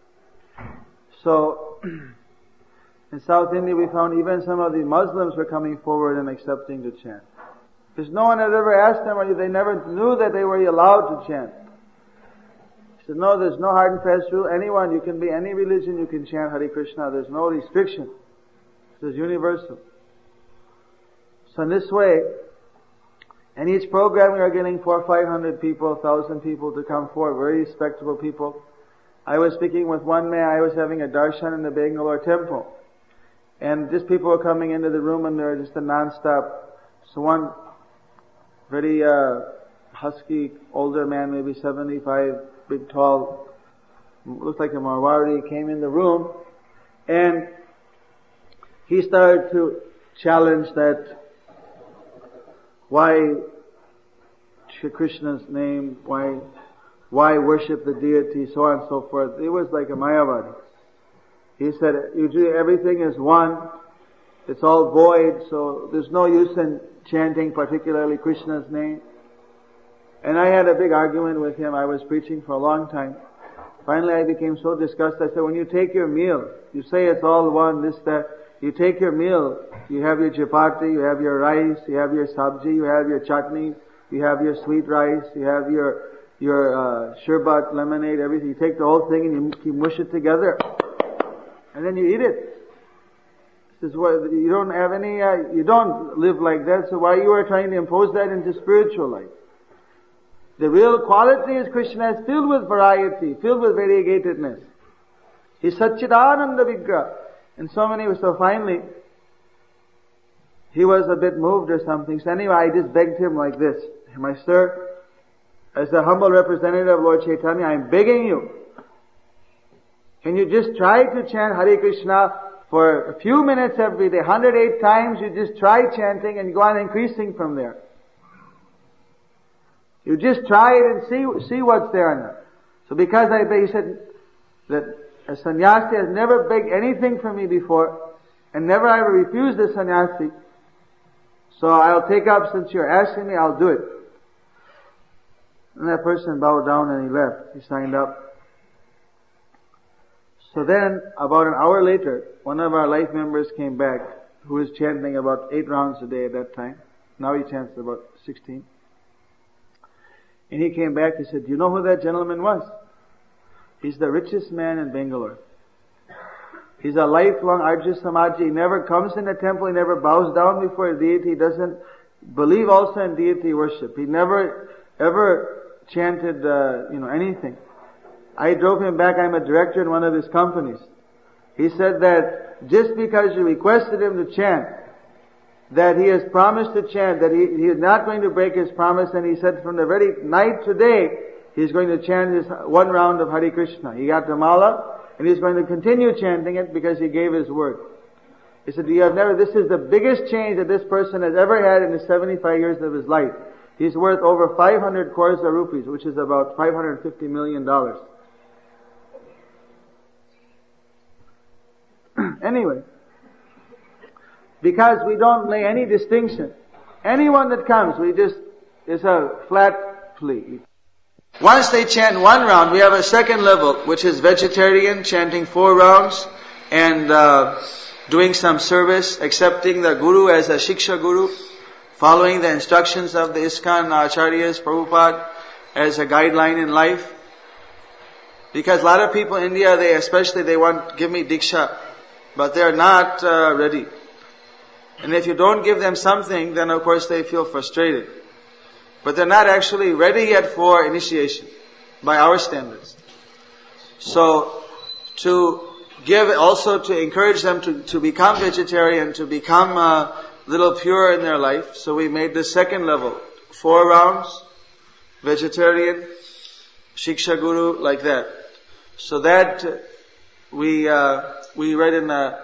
So, in South India we found even some of the Muslims were coming forward and accepting to chant. Because no one had ever asked them, or they never knew that they were allowed to chant. He said, no, there's no hard and fast rule. Anyone, you can be any religion, you can chant Hare Krishna. There's no restriction. This is universal. So in this way, in each program we are getting four or five hundred people, thousand people to come forward, very respectable people. I was speaking with one man, I was having a darshan in the Bangalore temple. And just people were coming into the room and they were just a non-stop. So one very uh, husky, older man, maybe seventy-five, big, tall, looked like a Marwari, came in the room and he started to challenge that why Shri Krishna's name, why why worship the deity, so on and so forth. It was like a Mayavadi. He said, usually everything is one, it's all void, so there's no use in chanting particularly Krishna's name. And I had a big argument with him. I was preaching for a long time. Finally I became so disgusted. I said, when you take your meal, you say it's all one, this, that. You take your meal, you have your chapati, you have your rice, you have your sabji, you have your chutney, you have your sweet rice, you have your your uh, sherbet, lemonade, everything. You take the whole thing and you, you mush it together. And then you eat it. This is what, you don't have any, uh, you don't live like that, so why you are trying to impose that into spiritual life? The real quality is Krishna is filled with variety, filled with variegatedness. He's Satchidananda Vigraha. And so many, so finally, he was a bit moved or something. So anyway, I just begged him like this. My sir, as the humble representative of Lord Chaitanya, I am begging you. Can you just try to chant Hare Krishna for a few minutes every day, one hundred eight times? You just try chanting and go on increasing from there. You just try it and see see what's there in there. So because I begged, he said that a sannyasi has never begged anything from me before, and never I ever refused a sannyasi. So I'll take up, since you're asking me, I'll do it. And that person bowed down and he left. He signed up. So then, about an hour later, one of our life members came back, who was chanting about eight rounds a day at that time. Now he chants about sixteen. And he came back, he said, do you know who that gentleman was? He's the richest man in Bangalore. He's a lifelong Arya Samaji. He never comes in the temple, he never bows down before a deity, he doesn't believe also in deity worship. He never ever chanted, uh, you know, anything. I drove him back, I'm a director in one of his companies. He said that just because you requested him to chant, that he has promised to chant, that he, he is not going to break his promise, and he said from the very night today, he's going to chant his one round of Hare Krishna. He got the mala, and he's going to continue chanting it because he gave his word. He said, you have never, this is the biggest change that this person has ever had in the seventy-five years of his life. He's worth over five hundred crores of rupees, which is about five hundred fifty million dollars. Anyway, because we don't lay any distinction. Anyone that comes, we just, it's a flat plea. Once they chant one round, we have a second level, which is vegetarian, chanting four rounds, and uh, doing some service, accepting the Guru as a Shiksha Guru, following the instructions of the ISKCON Acharyas, Prabhupada, as a guideline in life. Because a lot of people in India, they especially, they want, give me Diksha, but they're not uh, ready. And if you don't give them something, then of course they feel frustrated. But they're not actually ready yet for initiation, by our standards. So, to give, also to encourage them to, to become vegetarian, to become a little pure in their life. So we made the second level, four rounds, vegetarian, Shiksha Guru, like that. So that we uh, we read in the,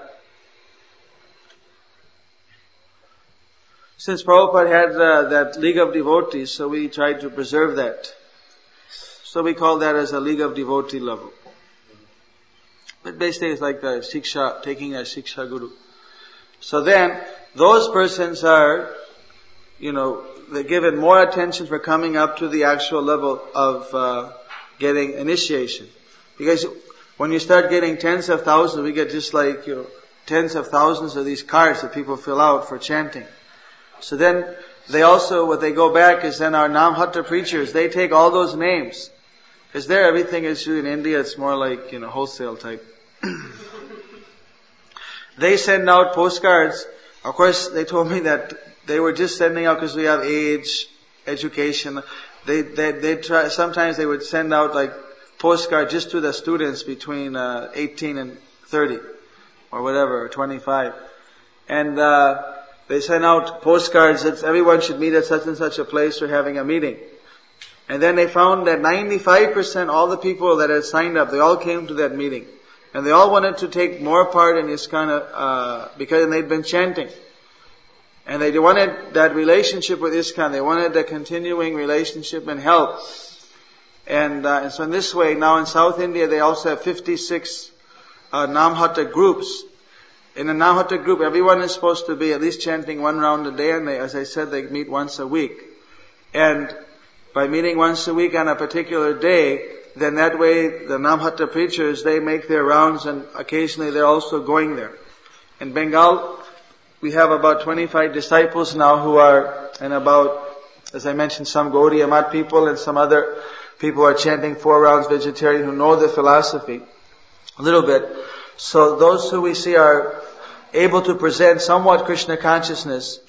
since Prabhupada had uh, that League of Devotees, so we tried to preserve that. So we call that as a League of Devotee level. But basically it's like the Shiksha, taking a Shiksha Guru. So then, those persons are, you know, they're given more attention for coming up to the actual level of uh, getting initiation. Because when you start getting tens of thousands, we get just like, you know, tens of thousands of these cards that people fill out for chanting. So then, they also, what they go back is then our Namhatta preachers, they take all those names. Because there everything is, in India, it's more like, you know, wholesale type. They send out postcards. Of course, they told me that they were just sending out because we have age, education. They, they, they try, sometimes they would send out like postcard just to the students between uh, eighteen and thirty, or whatever, or twenty-five. And uh, they send out postcards that everyone should meet at such and such a place or having a meeting. And then they found that ninety-five percent, all the people that had signed up, they all came to that meeting. And they all wanted to take more part in ISKCON, uh, because they'd been chanting. And they wanted that relationship with ISKCON. They wanted the continuing relationship and help. And, uh, and so in this way, now in South India, they also have fifty-six uh, Namhatta groups. In a Namhatta group, everyone is supposed to be at least chanting one round a day, and they, as I said, they meet once a week. And by meeting once a week on a particular day, then that way the Namhatta preachers, they make their rounds, and occasionally they're also going there. In Bengal, we have about twenty-five disciples now who are, and about, as I mentioned, some Gaudiya Math people and some other people who are chanting four rounds vegetarian who know the philosophy a little bit. So those who we see are able to present somewhat Krishna consciousness,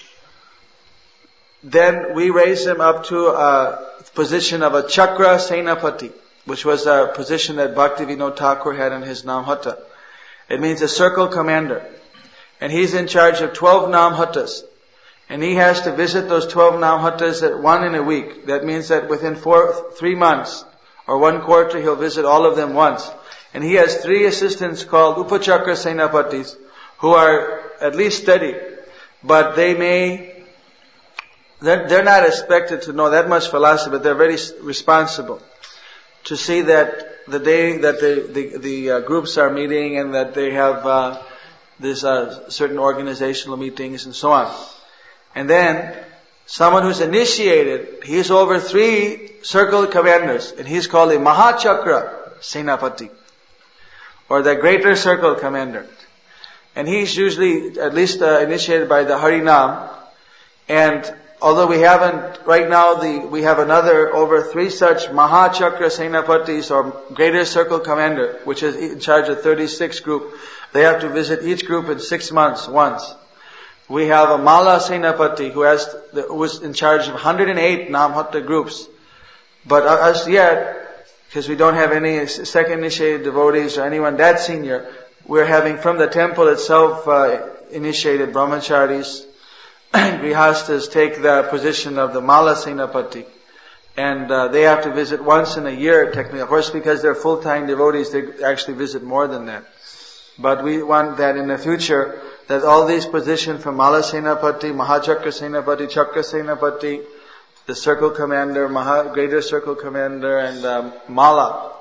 then we raise them up to a position of a Chakra Senapati, which was a position that Bhaktivinoda Thakur had in his Namhatta. It means a circle commander. And he's in charge of twelve Namhattas. And he has to visit those twelve Namhattas at one in a week. That means that within four, three months or one quarter, he'll visit all of them once. And he has three assistants called Upachakra Senapatis, who are at least steady, but they may, they're, they're not expected to know that much philosophy, but they're very responsible to see that the day that the, the, the uh, groups are meeting and that they have uh, this uh, certain organizational meetings and so on. And then, someone who's initiated, he's over three circle commanders, and he's called a Mahachakra Senapati, or the greater circle commander. And he's usually at least uh, initiated by the Harinam. And although we haven't, right now the we have another over three such Mahachakra Senapatis, or greater circle commander, which is in charge of thirty-six group. They have to visit each group in six months once. We have a Mala Senapati who has the, who is in charge of one hundred eight Namhatta groups. But as yet, because we don't have any second initiated devotees or anyone that senior, we're having from the temple itself uh, initiated brahmacharis and grihastas take the position of the Mala Senapati. And uh, they have to visit once in a year technically. Of course, because they're full-time devotees, they actually visit more than that. But we want that in the future, that all these positions from Mala Senapati, Mahachakra Senapati, Chakra Senapati, the circle commander, Maha, greater circle commander, and um, Mala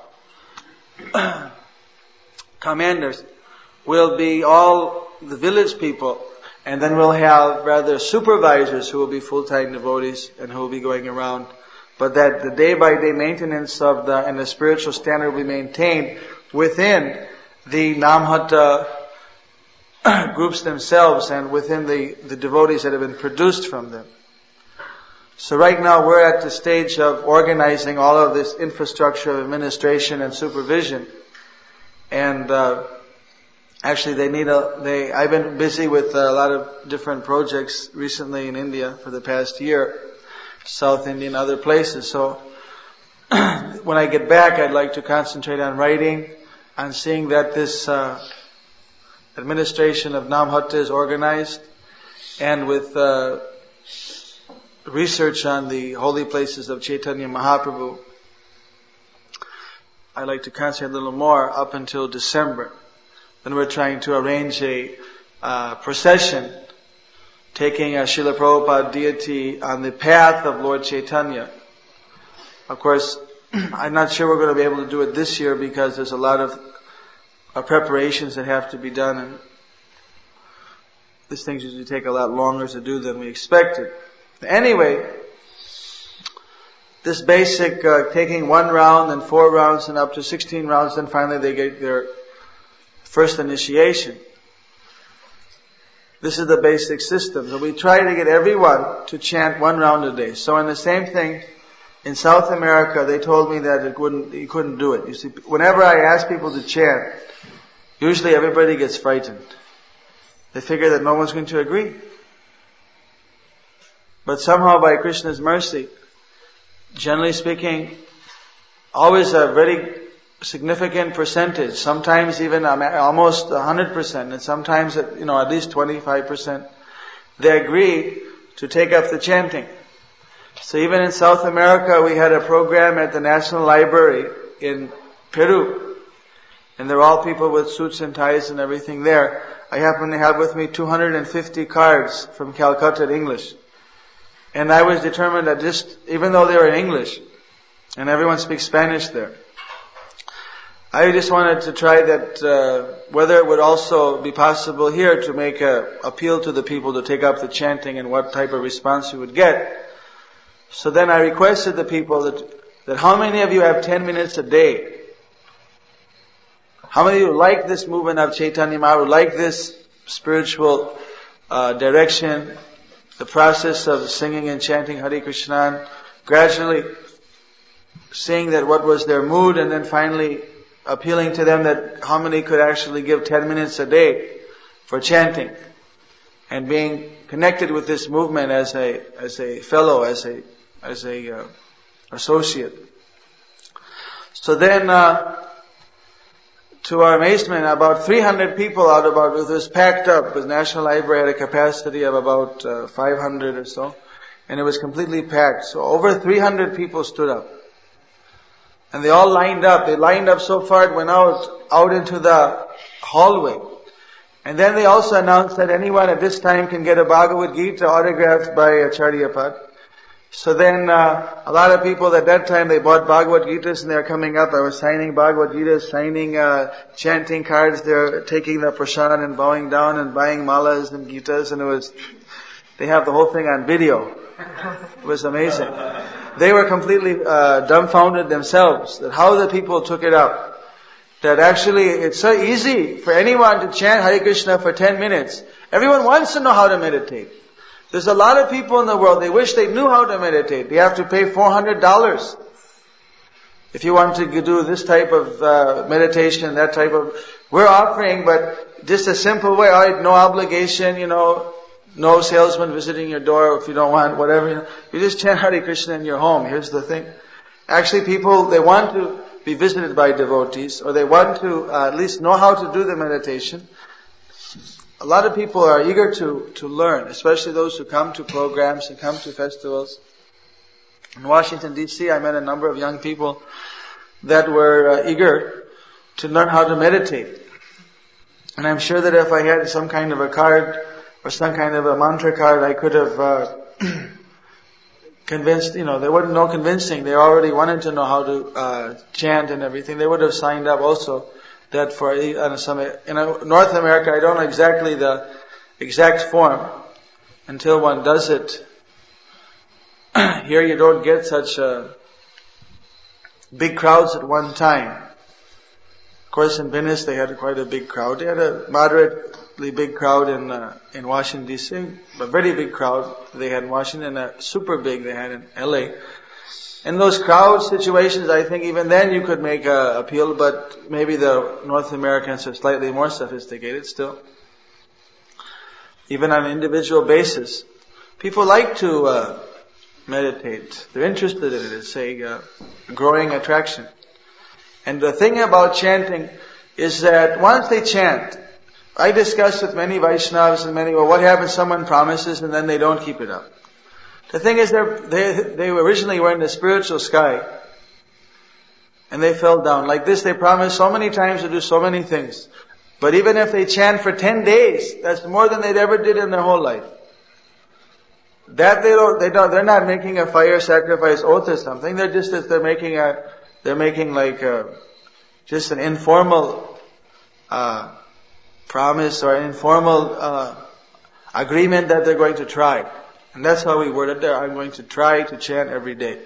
commanders will be all the village people, and then we'll have rather supervisors who will be full-time devotees and who will be going around. But that the day-by-day maintenance of the and the spiritual standard will be maintained within the Namhatta groups themselves and within the, the devotees that have been produced from them. So right now we're at the stage of organizing all of this infrastructure of administration and supervision. And uh, actually they need a, they, I've been busy with a lot of different projects recently in India for the past year, South India and other places. So when I get back, I'd like to concentrate on writing, on seeing that this uh, administration of Namhatta is organized, and with uh, research on the holy places of Chaitanya Mahaprabhu. I'd like to concentrate a little more up until December. Then we're trying to arrange a uh, procession taking a Srila Prabhupada deity on the path of Lord Chaitanya. Of course, I'm not sure we're going to be able to do it this year because there's a lot of uh, preparations that have to be done, and these things usually take a lot longer to do than we expected. Anyway, this basic uh, taking one round and four rounds and up to sixteen rounds, then finally they get their first initiation. This is the basic system. So we try to get everyone to chant one round a day. So in the same thing, in South America, they told me that it wouldn't, you couldn't do it. You see, whenever I ask people to chant, usually everybody gets frightened. They figure that no one's going to agree. But somehow by Krishna's mercy, generally speaking, always a very significant percentage, sometimes even almost one hundred percent, and sometimes you know at least twenty-five percent, they agree to take up the chanting. So even in South America, we had a program at the National Library in Peru, and they're all people with suits and ties and everything there. I happen to have with me two hundred fifty cards from Calcutta in English. And I was determined that just, even though they were in English, and everyone speaks Spanish there, I just wanted to try that, uh, whether it would also be possible here to make a appeal to the people to take up the chanting and what type of response we would get. So then I requested the people that, that how many of you have ten minutes a day? How many of you like this movement of Chaitanya Mahaprabhu, like this spiritual uh, direction, the process of singing and chanting Hare Krishna, gradually seeing that what was their mood, and then finally appealing to them that how many could actually give ten minutes a day for chanting, and being connected with this movement as a as a fellow, as a as a uh, associate. So then, uh, to our amazement, about three hundred people out of about, it was packed up, because National Library had a capacity of about uh, five hundred or so, and it was completely packed. So over three hundred people stood up. And they all lined up. They lined up so far it went out, out into the hallway. And then they also announced that anyone at this time can get a Bhagavad Gita autographed by Acharya Pad. So then, uh, a lot of people at that time, they bought Bhagavad Gitas and they're coming up. I was signing Bhagavad Gitas, signing, uh, chanting cards. They're taking the prasad and bowing down and buying malas and Gitas, and it was, they have the whole thing on video. It was amazing. They were completely, uh, dumbfounded themselves that how the people took it up. That actually, it's so easy for anyone to chant Hare Krishna for ten minutes. Everyone wants to know how to meditate. There's a lot of people in the world, they wish they knew how to meditate. They have to pay four hundred dollars. If you want to do this type of uh, meditation, that type of... We're offering, but just a simple way, all right, no obligation, you know, no salesman visiting your door if you don't want, whatever. You know, you just chant Hare Krishna in your home. Here's the thing. Actually, people, they want to be visited by devotees, or they want to uh, at least know how to do the meditation. A lot of people are eager to, to learn, especially those who come to programs and come to festivals. In Washington, D C, I met a number of young people that were uh, eager to learn how to meditate. And I'm sure that if I had some kind of a card or some kind of a mantra card, I could have uh, convinced, you know, there wasn't no convincing. They already wanted to know how to uh, chant and everything. They would have signed up also. That for uh, some in North America, I don't know exactly the exact form until one does it. Here, you don't get such uh, big crowds at one time. Of course, in Venice, they had quite a big crowd. They had a moderately big crowd in uh, in Washington D C, a very big crowd they had in Washington, and a super big they had in L A. In those crowd situations, I think even then you could make an appeal, but maybe the North Americans are slightly more sophisticated still. Even on an individual basis. People like to uh, meditate. They're interested in it. It's a uh, growing attraction. And the thing about chanting is that once they chant, I discussed with many Vaishnavas and many, well, what happens if someone promises and then they don't keep it up? The thing is, they they originally were in the spiritual sky, and they fell down. Like this, they promised so many times to do so many things. But even if they chant for ten days, that's more than they'd ever did in their whole life. That they don't, they don't, they're not making a fire sacrifice oath or something. They're just that they're making a, they're making like a, just an informal uh, promise or an informal uh, agreement that they're going to try. And that's how we word it there. I'm going to try to chant every day.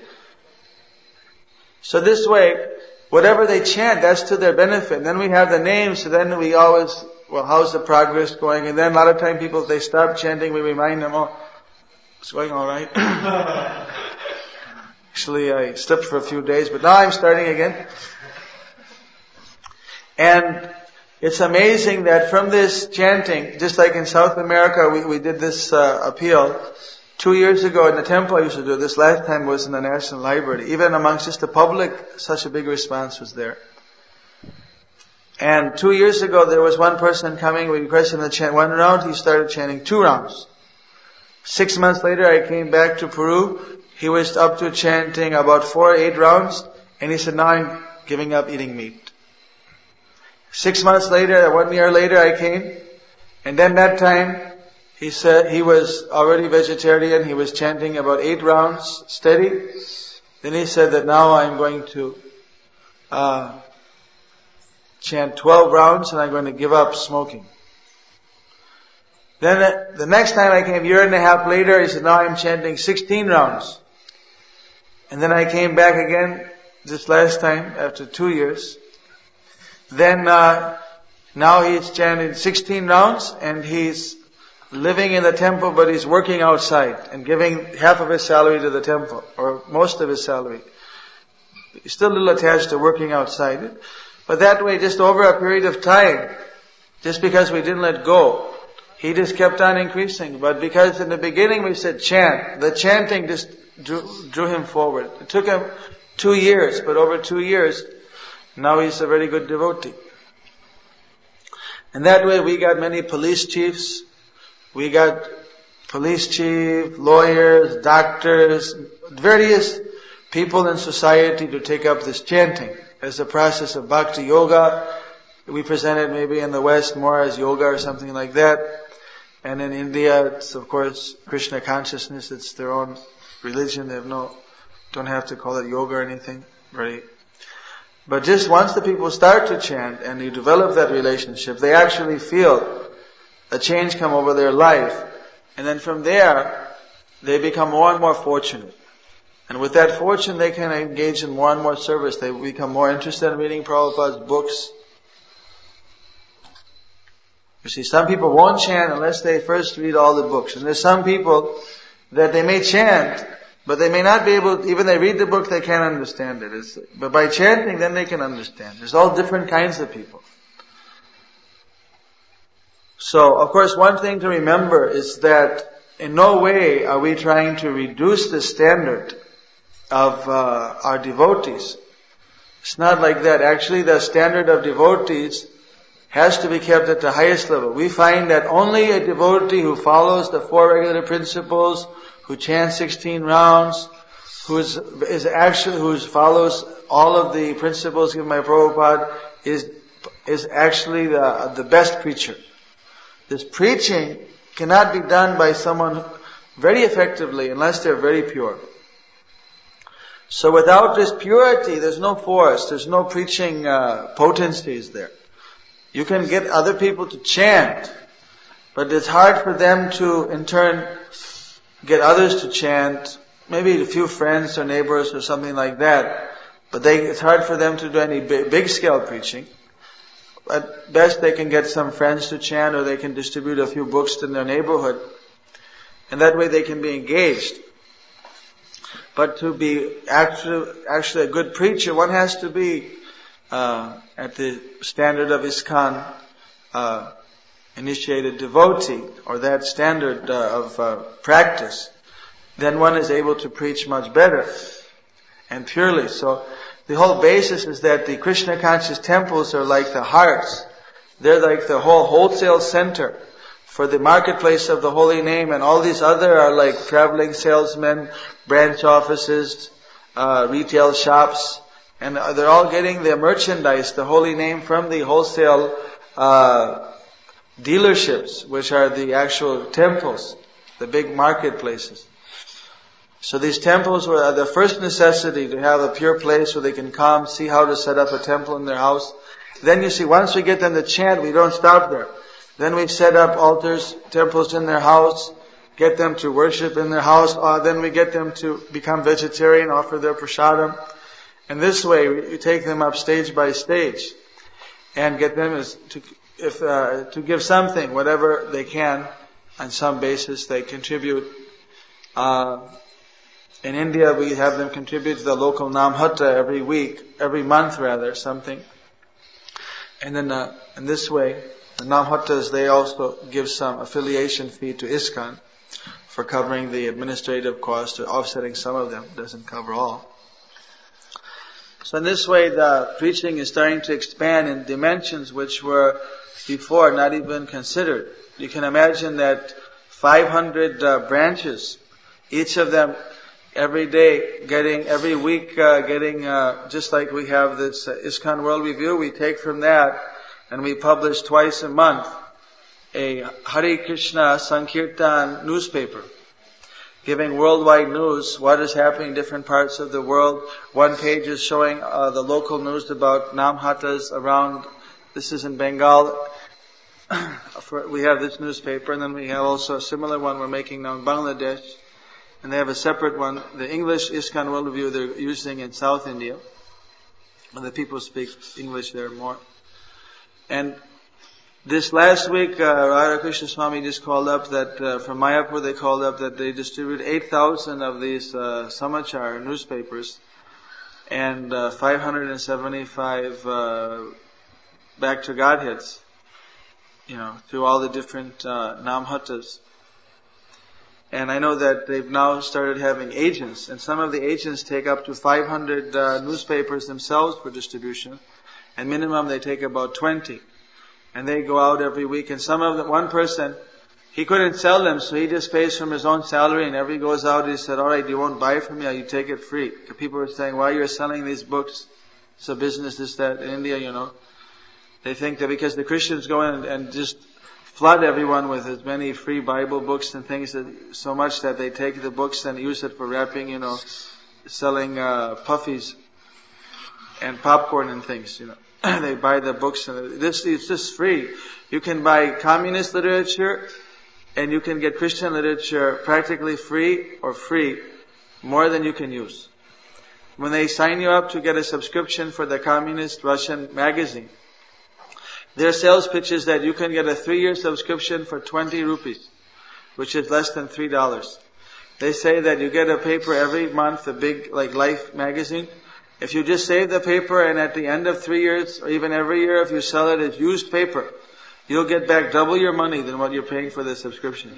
So this way, whatever they chant, that's to their benefit. And then we have the names, so then we always, well, how's the progress going? And then a lot of time people, if they stop chanting, we remind them, oh, it's going all right. Actually, I slipped for a few days, but now I'm starting again. And it's amazing that from this chanting, just like in South America, we, we did this uh, appeal. Two years ago in the temple I used to do this. Last time was in the National Library. Even amongst just the public, such a big response was there. And two years ago there was one person coming, we requested him to chant one round, he started chanting two rounds. Six months later I came back to Peru, he was up to chanting about four or eight rounds, and he said, now I'm giving up eating meat. Six months later, one year later I came, and then that time, he said he was already vegetarian, he was chanting about eight rounds steady. Then he said that now I'm going to uh, chant twelve rounds and I'm going to give up smoking. Then uh, the next time I came, a year and a half later, he said now I'm chanting sixteen rounds. And then I came back again this last time after two years. Then uh, now he's chanted sixteen rounds and he's living in the temple, but he's working outside and giving half of his salary to the temple, or most of his salary. He's still a little attached to working outside. But that way, just over a period of time, just because we didn't let go, he just kept on increasing. But because in the beginning we said chant, the chanting just drew, drew him forward. It took him two years, but over two years, now he's a very good devotee. And that way we got many police chiefs, we got police chief, lawyers, doctors, various people in society to take up this chanting as a process of bhakti yoga. We present it maybe in the West more as yoga or something like that. And in India, it's of course Krishna consciousness. It's their own religion. They have no, don't have to call it yoga or anything, right? But just once the people start to chant and you develop that relationship, they actually feel a change come over their life. And then from there, they become more and more fortunate. And with that fortune, they can engage in more and more service. They become more interested in reading Prabhupada's books. You see, some people won't chant unless they first read all the books. And there's some people that they may chant, but they may not be able to, even they read the book, they can't understand it. It's, but by chanting, then they can understand. There's all different kinds of people. So, of course, one thing to remember is that in no way are we trying to reduce the standard of uh, our devotees. It's not like that. Actually, the standard of devotees has to be kept at the highest level. We find that only a devotee who follows the four regular principles, who chants sixteen rounds, who is, is actually, who follows all of the principles given by Prabhupada, is is actually the the best preacher. This preaching cannot be done by someone very effectively unless they're very pure. So without this purity, there's no force, there's no preaching uh, potencies there. You can get other people to chant, but it's hard for them to, in turn, get others to chant, maybe a few friends or neighbors or something like that. But they, it's hard for them to do any big, big scale preaching. At best they can get some friends to chant, or they can distribute a few books in their neighborhood. And that way they can be engaged. But to be actually, actually a good preacher, one has to be uh, at the standard of ISKCON uh, initiated devotee, or that standard uh, of uh, practice. Then one is able to preach much better and purely. So the whole basis is that the Krishna conscious temples are like the hearts. They're like the whole wholesale center for the marketplace of the holy name, and all these other are like traveling salesmen, branch offices, uh, retail shops, and they're all getting their merchandise, the holy name, from the wholesale uh, dealerships, which are the actual temples, the big marketplaces. So these temples were the first necessity, to have a pure place where they can come, see how to set up a temple in their house. Then you see, once we get them to chant, we don't stop there. Then we set up altars, temples in their house, get them to worship in their house. Uh, then we get them to become vegetarian, offer their prasadam. And this way, we take them up stage by stage and get them as to, if, uh, to give something, whatever they can, on some basis they contribute. Uh, in India, we have them contribute to the local Namhatta every week, every month rather, something. And then, uh, in this way, the Namhattas, they also give some affiliation fee to ISKCON for covering the administrative cost, or offsetting some of them. It doesn't cover all. So in this way, the preaching is starting to expand in dimensions which were before not even considered. You can imagine that five hundred uh, branches, each of them every day getting, every week uh, getting, uh, just like we have this uh, ISKCON World Review, we take from that and we publish twice a month a Hare Krishna Sankirtan newspaper, giving worldwide news, what is happening in different parts of the world. One page is showing uh, the local news about Namhattas around, this is in Bengal. For, we have this newspaper, and then we have also a similar one we're making now in Bangladesh. And they have a separate one, the English ISKCON World Review they're using in South India. And the people speak English there more. And this last week, uh, Radha Krishna Swami just called up that, uh, from Mayapur they called up that they distribute eight thousand of these, uh, Samachar newspapers, and, uh, five hundred seventy-five, uh, back to Godheads, you know, through all the different, uh, Namhattas. And I know that they've now started having agents, and some of the agents take up to five hundred, uh, newspapers themselves for distribution, and minimum they take about twenty. And they go out every week. And some of them, one person, he couldn't sell them, so he just pays from his own salary. And every he goes out, he said, all right, you won't buy from me, or you take it free. People were saying, why you're selling these books? It's a business, this, that, in India, you know. They think that because the Christians go in and, and just flood everyone with as many free Bible books and things, that so much that they take the books and use it for wrapping, you know, selling uh, puffies and popcorn and things, you know. They buy the books, and this is just free. You can buy communist literature, and you can get Christian literature practically free or free, more than you can use. When they sign you up to get a subscription for the communist Russian magazine, their sales pitch is that you can get a three-year subscription for twenty rupees, which is less than three dollars. They say that you get a paper every month, a big, like, Life magazine. If you just save the paper, and at the end of three years, or even every year, if you sell it as used paper, you'll get back double your money than what you're paying for the subscription.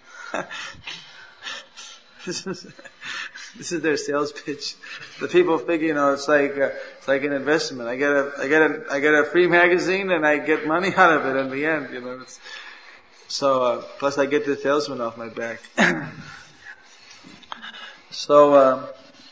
This is, this is their sales pitch. The people figure, you know, it's like uh, it's like an investment. I get a I get a I get a free magazine, and I get money out of it in the end. You know, it's, so uh, plus I get the salesman off my back. so. Uh,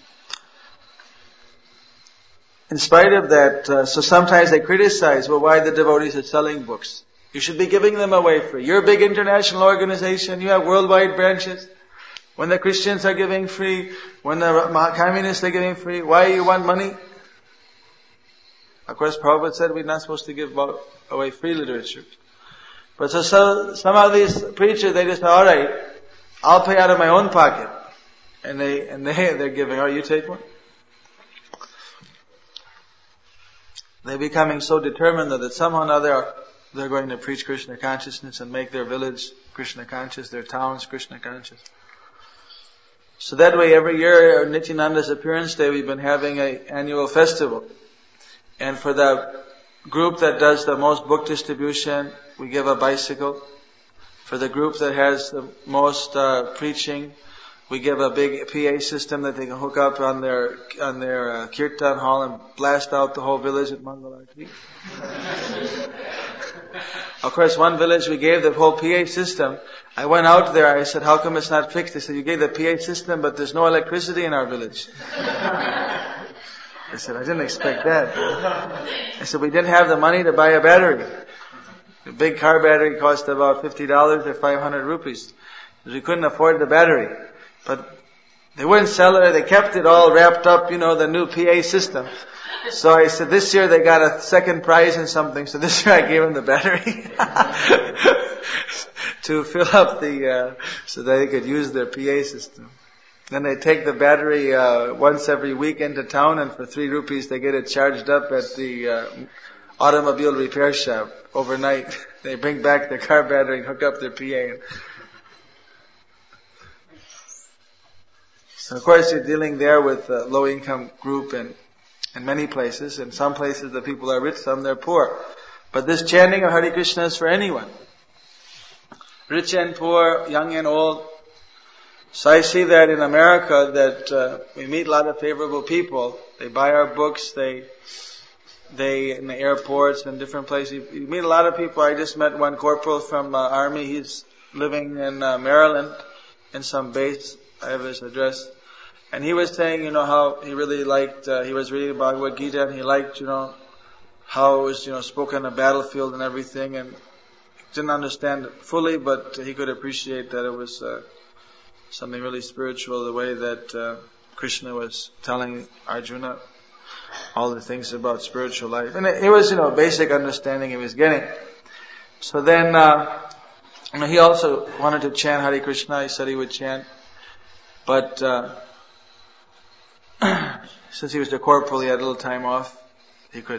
In spite of that, uh, so sometimes they criticize, well, why the devotees are selling books? You should be giving them away free. You're a big international organization. You have worldwide branches. When the Christians are giving free, when the communists are giving free, why you want money? Of course, Prabhupada said we're not supposed to give away free literature. But so, so some of these preachers, they just say, all right, I'll pay out of my own pocket. And they, and they, they're giving, oh, you take one? They're becoming so determined that somehow or another they're going to preach Krishna consciousness and make their village Krishna conscious, their towns Krishna conscious. So that way every year, Nityananda's appearance day, we've been having an annual festival. And for the group that does the most book distribution, we give a bicycle. For the group that has the most uh, preaching, we give a big P A system that they can hook up on their on their uh, kirtan hall and blast out the whole village at Mangalarti. Of course, one village we gave the whole P A system. I went out there, I said, how come it's not fixed? They said, you gave the P A system, but there's no electricity in our village. I said, I didn't expect that. I said, we didn't have the money to buy a battery. The big car battery cost about fifty dollars or five hundred rupees. We couldn't afford the battery. But they wouldn't sell it, they kept it all wrapped up, you know, the new P A system. So I said, this year they got a second prize in something, so this year I gave them the battery to fill up the, uh, so that they could use their P A system. Then they take the battery uh, once every week into town, and for three rupees they get it charged up at the uh, automobile repair shop overnight. They bring back their car battery and hook up their P A. So of course you're dealing there with a low income group in, in many places. In some places the people are rich, some they're poor. But this chanting of Hare Krishna is for anyone. Rich and poor, young and old. So I see that in America that uh, we meet a lot of favorable people. They buy our books, they, they, in the airports and different places. You, you meet a lot of people. I just met one corporal from uh, Army. He's living in uh, Maryland in some base. I have his address. And he was saying, you know, how he really liked, uh, he was reading Bhagavad Gita and he liked, you know, how it was, you know, spoken on the battlefield and everything, and didn't understand it fully, but he could appreciate that it was uh, something really spiritual, the way that uh, Krishna was telling Arjuna all the things about spiritual life. And it, it was, you know, basic understanding he was getting. So then, uh, you know, he also wanted to chant Hare Krishna. He said he would chant. But uh, since he was the corporal, he had a little time off. He could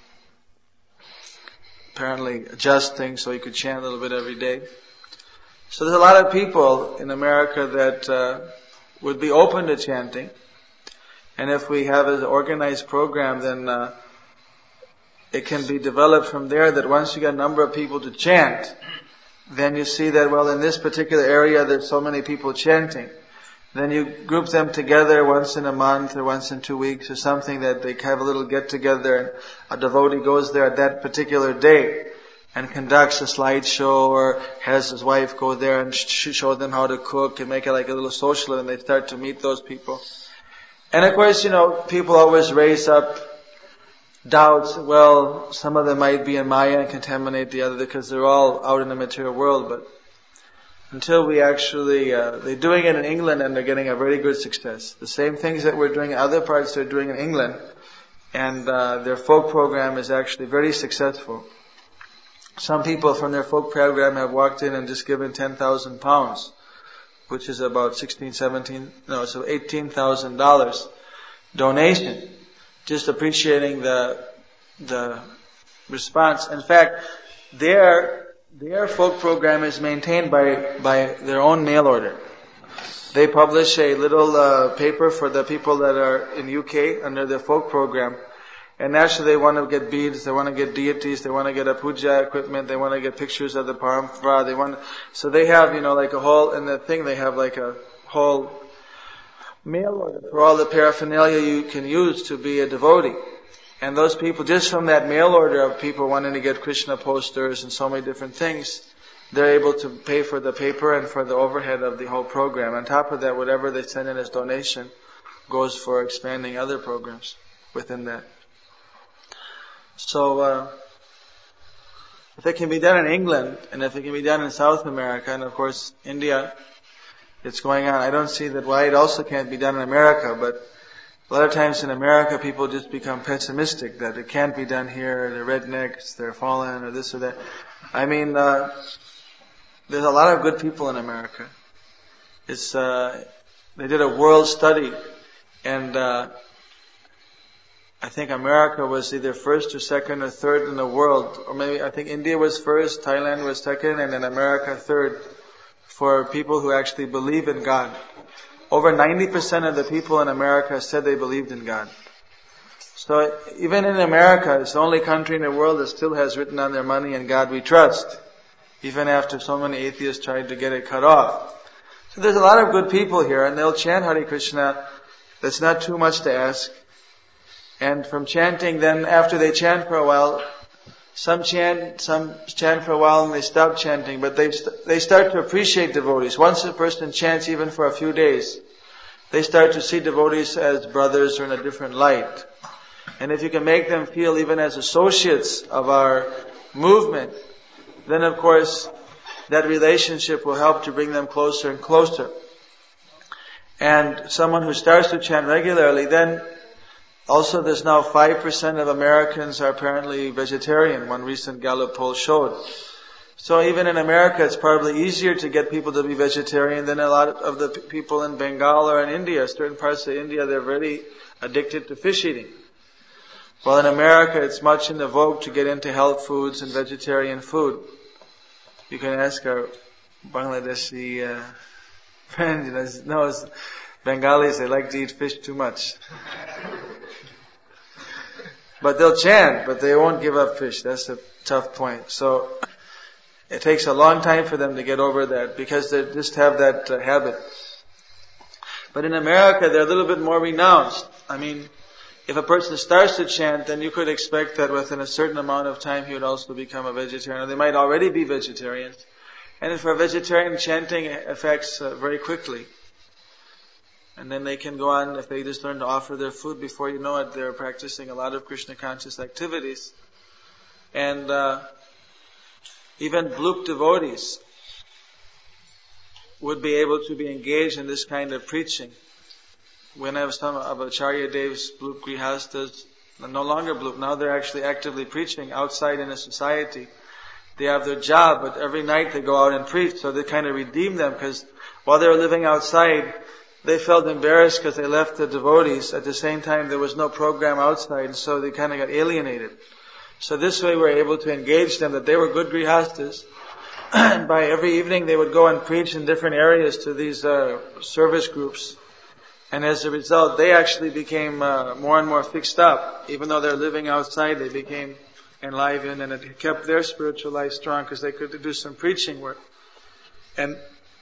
apparently adjust things so he could chant a little bit every day. So there's a lot of people in America that uh, would be open to chanting. And if we have an organized program, then uh, it can be developed from there, that once you get a number of people to chant, then you see that, well, in this particular area there's so many people chanting. Then you group them together once in a month or once in two weeks or something, that they have a little get together and a devotee goes there at that particular day and conducts a slideshow or has his wife go there and sh- show them how to cook and make it like a little social, and they start to meet those people. And of course, you know, people always raise up doubts. Well, some of them might be in Maya and contaminate the other because they're all out in the material world, but until we actually, uh, they're doing it in England and they're getting a very good success. The same things that we're doing in other parts they're doing in England, and uh, their folk program is actually very successful. Some people from their folk program have walked in and just given ten thousand pounds, which is about sixteen, seventeen, no, so eighteen thousand dollars donation, just appreciating the, the response. In fact, their, their folk program is maintained by, by their own mail order. They publish a little uh, paper for the people that are in U K under their folk program. And naturally they want to get beads, they want to get deities, they want to get a puja equipment, they want to get pictures of the parampara, they want, so they have, you know, like a whole, in the thing they have like a whole mail order for all the paraphernalia you can use to be a devotee. And those people, just from that mail order of people wanting to get Krishna posters and so many different things, they're able to pay for the paper and for the overhead of the whole program. On top of that, whatever they send in as donation goes for expanding other programs within that. So, uh, if it can be done in England, and if it can be done in South America, and of course India, it's going on. I don't see that why it also can't be done in America, but a lot of times in America people just become pessimistic that it can't be done here, they're rednecks, they're fallen, or this or that. I mean, uh, there's a lot of good people in America. It's, uh, they did a world study, and, uh, I think America was either first or second or third in the world, or maybe I think India was first, Thailand was second, and then America third for people who actually believe in God. Over ninety percent of the people in America said they believed in God. So even in America, it's the only country in the world that still has written on their money, "In God we trust," even after so many atheists tried to get it cut off. So there's a lot of good people here, and they'll chant Hare Krishna. That's not too much to ask. And from chanting, then after they chant for a while, some chant, some chant for a while and they stop chanting, but they st- they start to appreciate devotees. Once a person chants even for a few days, they start to see devotees as brothers or in a different light. And if you can make them feel even as associates of our movement, then of course that relationship will help to bring them closer and closer. And someone who starts to chant regularly, then also there's now five percent of Americans are apparently vegetarian, one recent Gallup poll showed. So even in America it's probably easier to get people to be vegetarian than a lot of the people in Bengal or in India. Certain parts of India, they're very addicted to fish eating. Well, in America it's much in the vogue to get into health foods and vegetarian food. You can ask our Bangladeshi uh, friend, you know, no, it's Bengalis, they like to eat fish too much. But they'll chant, but they won't give up fish. That's a tough point. So it takes a long time for them to get over that because they just have that uh, habit. But in America, they're a little bit more renounced. I mean, if a person starts to chant, then you could expect that within a certain amount of time he would also become a vegetarian. They might already be vegetarians. And for a vegetarian, chanting affects uh, very quickly. And then they can go on, if they just learn to offer their food, before you know it, they're practicing a lot of Krishna conscious activities. And uh, even bloop devotees would be able to be engaged in this kind of preaching. When I have some of Acharya Dev's bloop grihastas, no longer bloop, now they're actually actively preaching outside in a society. They have their job, but every night they go out and preach, so they kind of redeem them, because while they were living outside, they felt embarrassed because they left the devotees. At the same time, there was no program outside, and so they kind of got alienated. So this way we were able to engage them, that they were good grihastas. And by every evening they would go and preach in different areas to these uh, service groups. And as a result, they actually became uh, more and more fixed up. Even though they're living outside, they became enlivened, and it kept their spiritual life strong because they could do some preaching work. And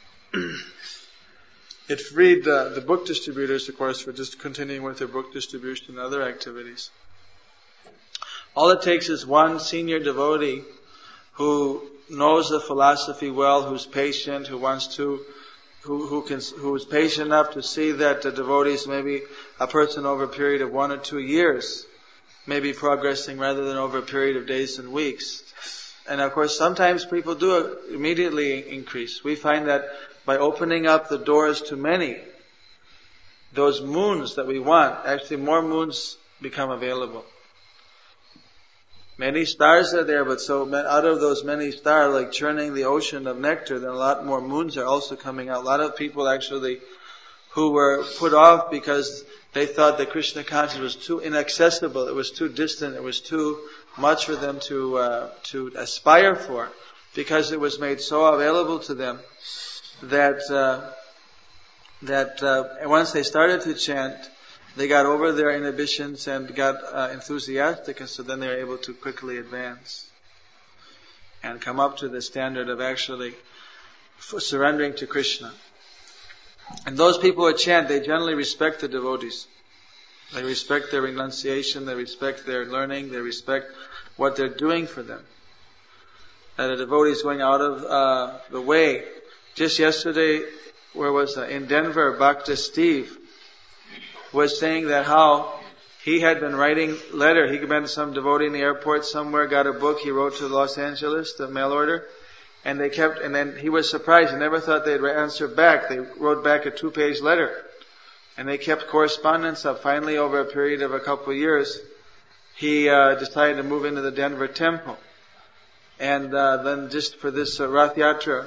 it freed uh, the book distributors, of course, for just continuing with their book distribution and other activities. All it takes is one senior devotee who knows the philosophy well, who's patient, who wants to, who, who can, who is patient enough to see that the devotees, maybe a person over a period of one or two years, may be progressing rather than over a period of days and weeks. And of course, sometimes people do immediately increase. We find that by opening up the doors to many, those moons that we want, actually more moons become available. Many stars are there, but so out of those many stars, like churning the ocean of nectar, then a lot more moons are also coming out. A lot of people actually who were put off because they thought that Krishna consciousness was too inaccessible, it was too distant, it was too much for them to uh, to aspire for, because it was made so available to them that uh, that uh, once they started to chant, they got over their inhibitions and got uh, enthusiastic, and so then they were able to quickly advance and come up to the standard of actually surrendering to Krishna. And those people who chant, they generally respect the devotees. They respect their renunciation, they respect their learning, they respect what they're doing for them. And a devotee is going out of uh, the way. Just yesterday, where was that? In Denver, Bhakta Steve was saying that how he had been writing letter. He met some devotee in the airport somewhere, got a book he wrote to Los Angeles, the mail order. And they kept, and then he was surprised. He never thought they'd answer back. They wrote back a two-page letter. And they kept correspondence up. Finally, over a period of a couple of years, he uh, decided to move into the Denver temple. And uh, then just for this uh, Rath Yatra,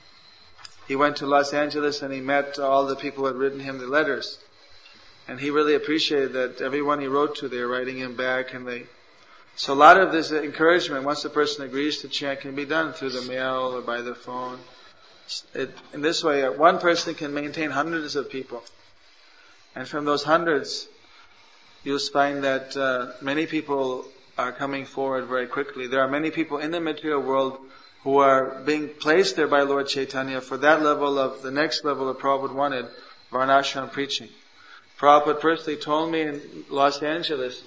he went to Los Angeles and he met all the people who had written him the letters. And he really appreciated that everyone he wrote to, they were writing him back, and they... So a lot of this encouragement, once the person agrees to chant, can be done through the mail or by the phone. It, in this way, one person can maintain hundreds of people. And from those hundreds, you'll find that uh, many people are coming forward very quickly. There are many people in the material world who are being placed there by Lord Chaitanya for that level of, the next level of Prabhupada wanted, Varnashram preaching. Prabhupada personally told me in Los Angeles,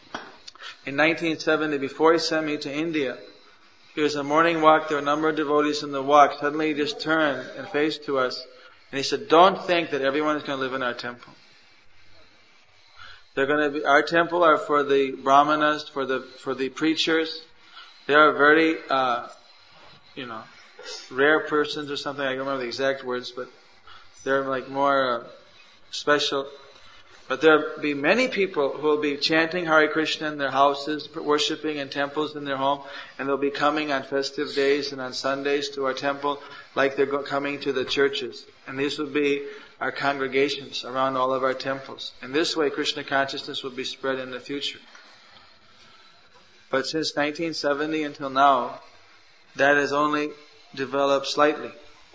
in nineteen seventy, before he sent me to India, it was a morning walk, there were a number of devotees in the walk. Suddenly he just turned and faced to us, and he said, don't think that everyone is going to live in our temple. They're going to be, our temple are for the brahmanas, for the, for the preachers. They are very, uh, you know, rare persons or something. I don't remember the exact words, but they're like more uh, special. But there will be many people who will be chanting Hare Krishna in their houses, worshipping in temples in their home, and they'll be coming on festive days and on Sundays to our temple like they're coming to the churches. And these will be our congregations around all of our temples. And this way Krishna consciousness will be spread in the future. But since nineteen seventy until now, that has only developed slightly.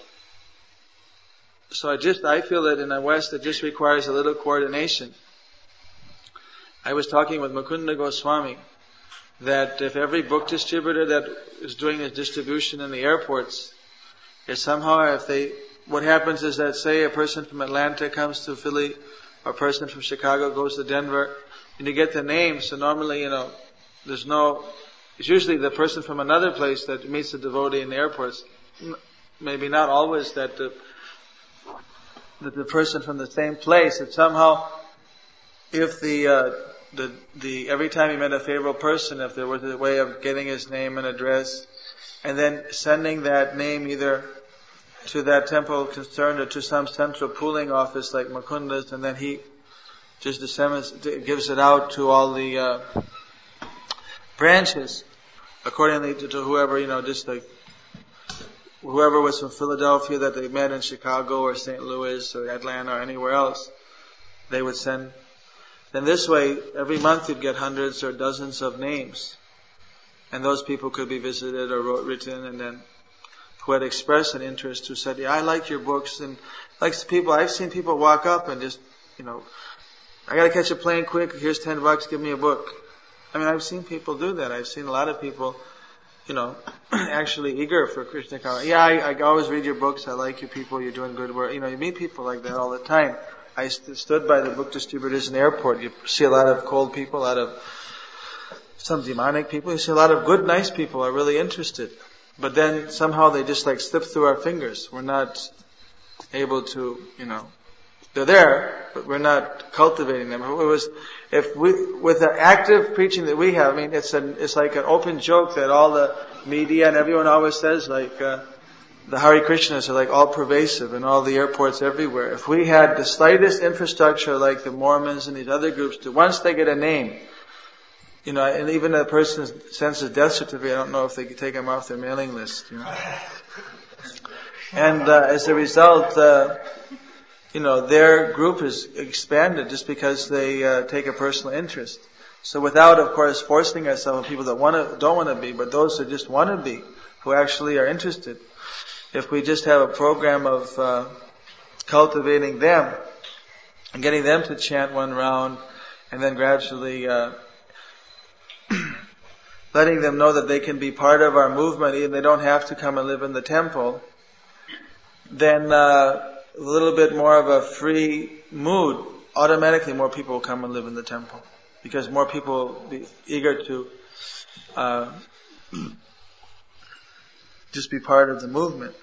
So I just, I feel that in the West it just requires a little coordination. I was talking with Mukunda Goswami that if every book distributor that is doing this distribution in the airports, if somehow if they, what happens is that say a person from Atlanta comes to Philly, or a person from Chicago goes to Denver, and you get the names, so normally, you know, there's no, it's usually the person from another place that meets the devotee in the airports. Maybe not always that the that the person from the same place, that somehow, if the, uh, the, the, every time he met a favorable person, if there was a way of getting his name and address, and then sending that name either to that temple concerned or to some central pooling office like Mukunda's, and then he just disseminates, gives it out to all the, uh, branches, accordingly to, to whoever, you know, just like, whoever was from Philadelphia that they met in Chicago or Saint Louis or Atlanta or anywhere else, they would send. Then this way, every month you'd get hundreds or dozens of names. And those people could be visited or wrote, written, and then who had expressed an interest, who said, yeah, I like your books. And like people, I've seen people walk up and just, you know, I gotta catch a plane quick, here's ten bucks, give me a book. I mean, I've seen people do that. I've seen a lot of people, you know, actually eager for Krishna consciousness. Yeah, I, I always read your books. I like you people. You're doing good work. You know, you meet people like that all the time. I st- stood by the book distributors in the airport. You see a lot of cold people, a lot of some demonic people. You see a lot of good, nice people are really interested. but then somehow they just like slip through our fingers. We're not able to, you know, they're there, but we're not cultivating them. If it was, if we, with the active preaching that we have, I mean, it's an, it's like an open joke that all the media and everyone always says, like, uh, the Hare Krishnas are like all pervasive in all the airports everywhere. If we had the slightest infrastructure like the Mormons and these other groups do, once they get a name, you know, and even a person sends a death certificate, I don't know if they could take them off their mailing list, you know. And uh, as a result, uh, you know, their group is expanded just because they uh, take a personal interest. So without, of course, forcing ourselves on people that want to, don't want to be, but those who just want to be, who actually are interested. If we just have a program of uh, cultivating them and getting them to chant one round, and then gradually uh, letting them know that they can be part of our movement, even they don't have to come and live in the temple, then uh, a little bit more of a free mood, automatically more people will come and live in the temple, because more people will be eager to uh, just be part of the movement.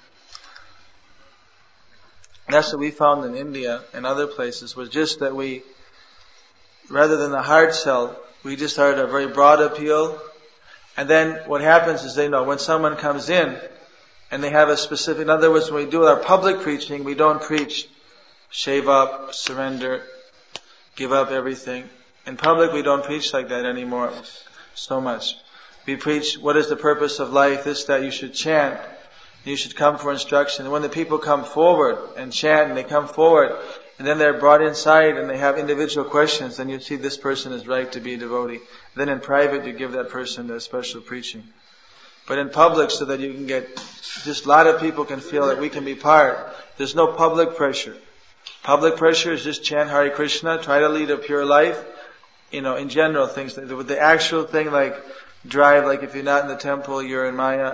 That's what we found in India and other places, was just that we, rather than the hard sell, we just started a very broad appeal. And then what happens is, they know when someone comes in and they have a specific, in other words, when we do our public preaching, we don't preach shave up, surrender, give up everything. In public we don't preach like that anymore so much. We preach, what is the purpose of life, this, that, you should chant. You should come for instruction. And when the people come forward and chant, and they come forward, and then they're brought inside and they have individual questions, then you see this person is right to be a devotee. Then in private you give that person the special preaching. But in public, so that you can get, just a lot of people can feel that we can be part. There's no public pressure. Public pressure is just chant Hare Krishna, try to lead a pure life. You know, in general things. With the actual thing like drive, like if you're not in the temple, you're in Maya.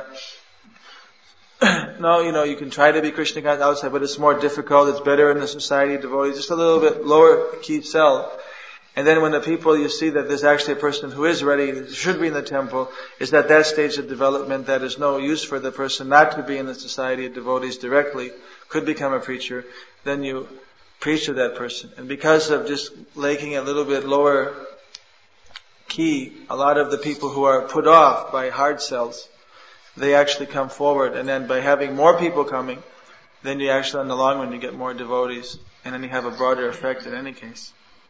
No, you know, you can try to be Krishna conscious outside, but it's more difficult. It's better in the society of devotees. Just a little bit lower key self. And then when the people, you see that there's actually a person who is ready, should be in the temple, is at that stage of development that is no use for the person not to be in the society of devotees directly, could become a preacher, then you preach to that person. And because of just making a little bit lower key, a lot of the people who are put off by hard sells, they actually come forward, and then by having more people coming, then you actually, in the long run, you get more devotees, and then you have a broader effect in any case.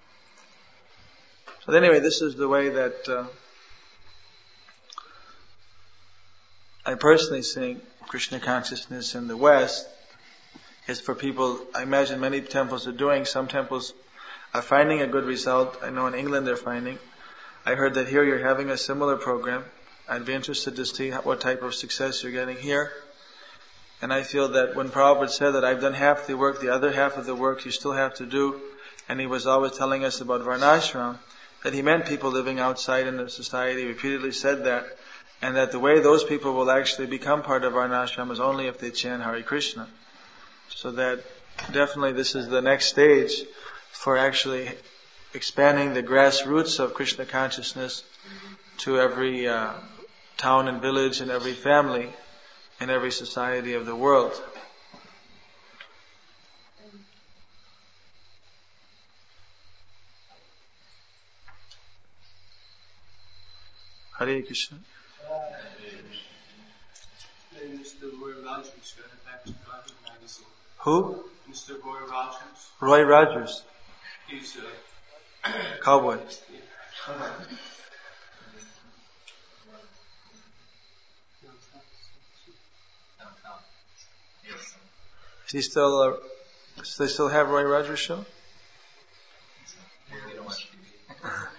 So anyway, this is the way that uh, I personally think Krishna consciousness in the West is for people. I imagine many temples are doing. Some temples are finding a good result. I know in England they're finding. I heard that here you're having a similar program. I'd be interested to see what type of success you're getting here. And I feel that when Prabhupada said that I've done half the work, the other half of the work you still have to do, and he was always telling us about Varnashram, that he meant people living outside in the society. He repeatedly said that, and that the way those people will actually become part of Varnashram is only if they chant Hare Krishna. So that definitely this is the next stage for actually expanding the grassroots of Krishna consciousness to every uh, town and village and every family in every society of the world. Hare Krishna. Who? Mister Roy Rogers. Roy Rogers. He's a cowboy. Is he still? Uh, do they still have Roy Rogers show? You don't watch T V.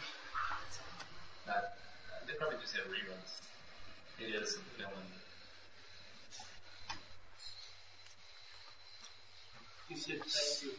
Not, they probably just have reruns. It is filming. He said thank you.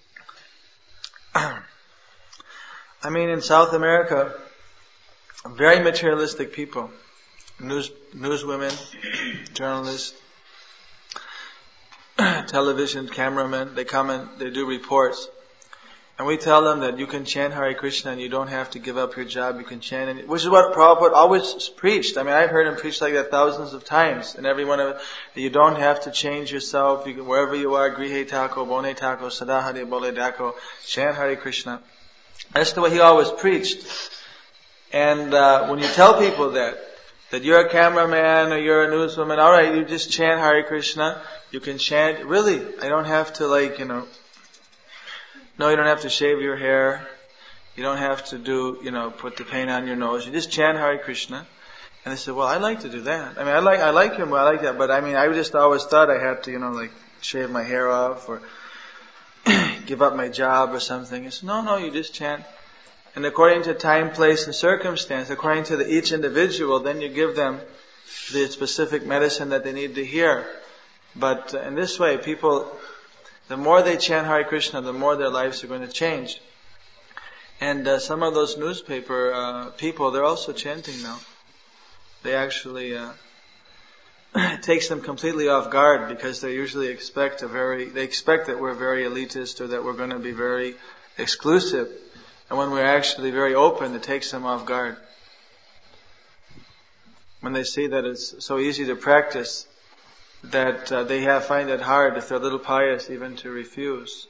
I mean, in South America, very materialistic people, news newswomen, journalists, television cameramen, they come and they do reports. And we tell them that you can chant Hare Krishna and you don't have to give up your job, you can chant, and, which is what Prabhupada always preached. I mean, I've heard him preach like that thousands of times, and every one of it, you don't have to change yourself, you can, wherever you are, Grihe Tako, Bone Tako, Sadahari Bole Dako, chant Hare Krishna. That's the way he always preached. And uh, when you tell people that, that you're a cameraman or you're a newswoman, alright, you just chant Hare Krishna, you can chant, really, I don't have to like, you know, no, you don't have to shave your hair. You don't have to do, you know, put the paint on your nose. You just chant Hare Krishna. And they said, well, I'd like to do that. I mean, I like, I like him, I like that. But I mean, I just always thought I had to, you know, like, shave my hair off or give up my job or something. He said, no, no, you just chant. And according to time, place, and circumstance, according to the, each individual, then you give them the specific medicine that they need to hear. But uh, in this way, people, the more they chant Hare Krishna, the more their lives are going to change. And uh, some of those newspaper uh, people, they're also chanting now. They actually, uh, it takes them completely off guard because they usually expect a very, they expect that we're very elitist or that we're going to be very exclusive. And when we're actually very open, it takes them off guard. When they see that it's so easy to practice, that uh, they have find it hard, if they're a little pious, even to refuse.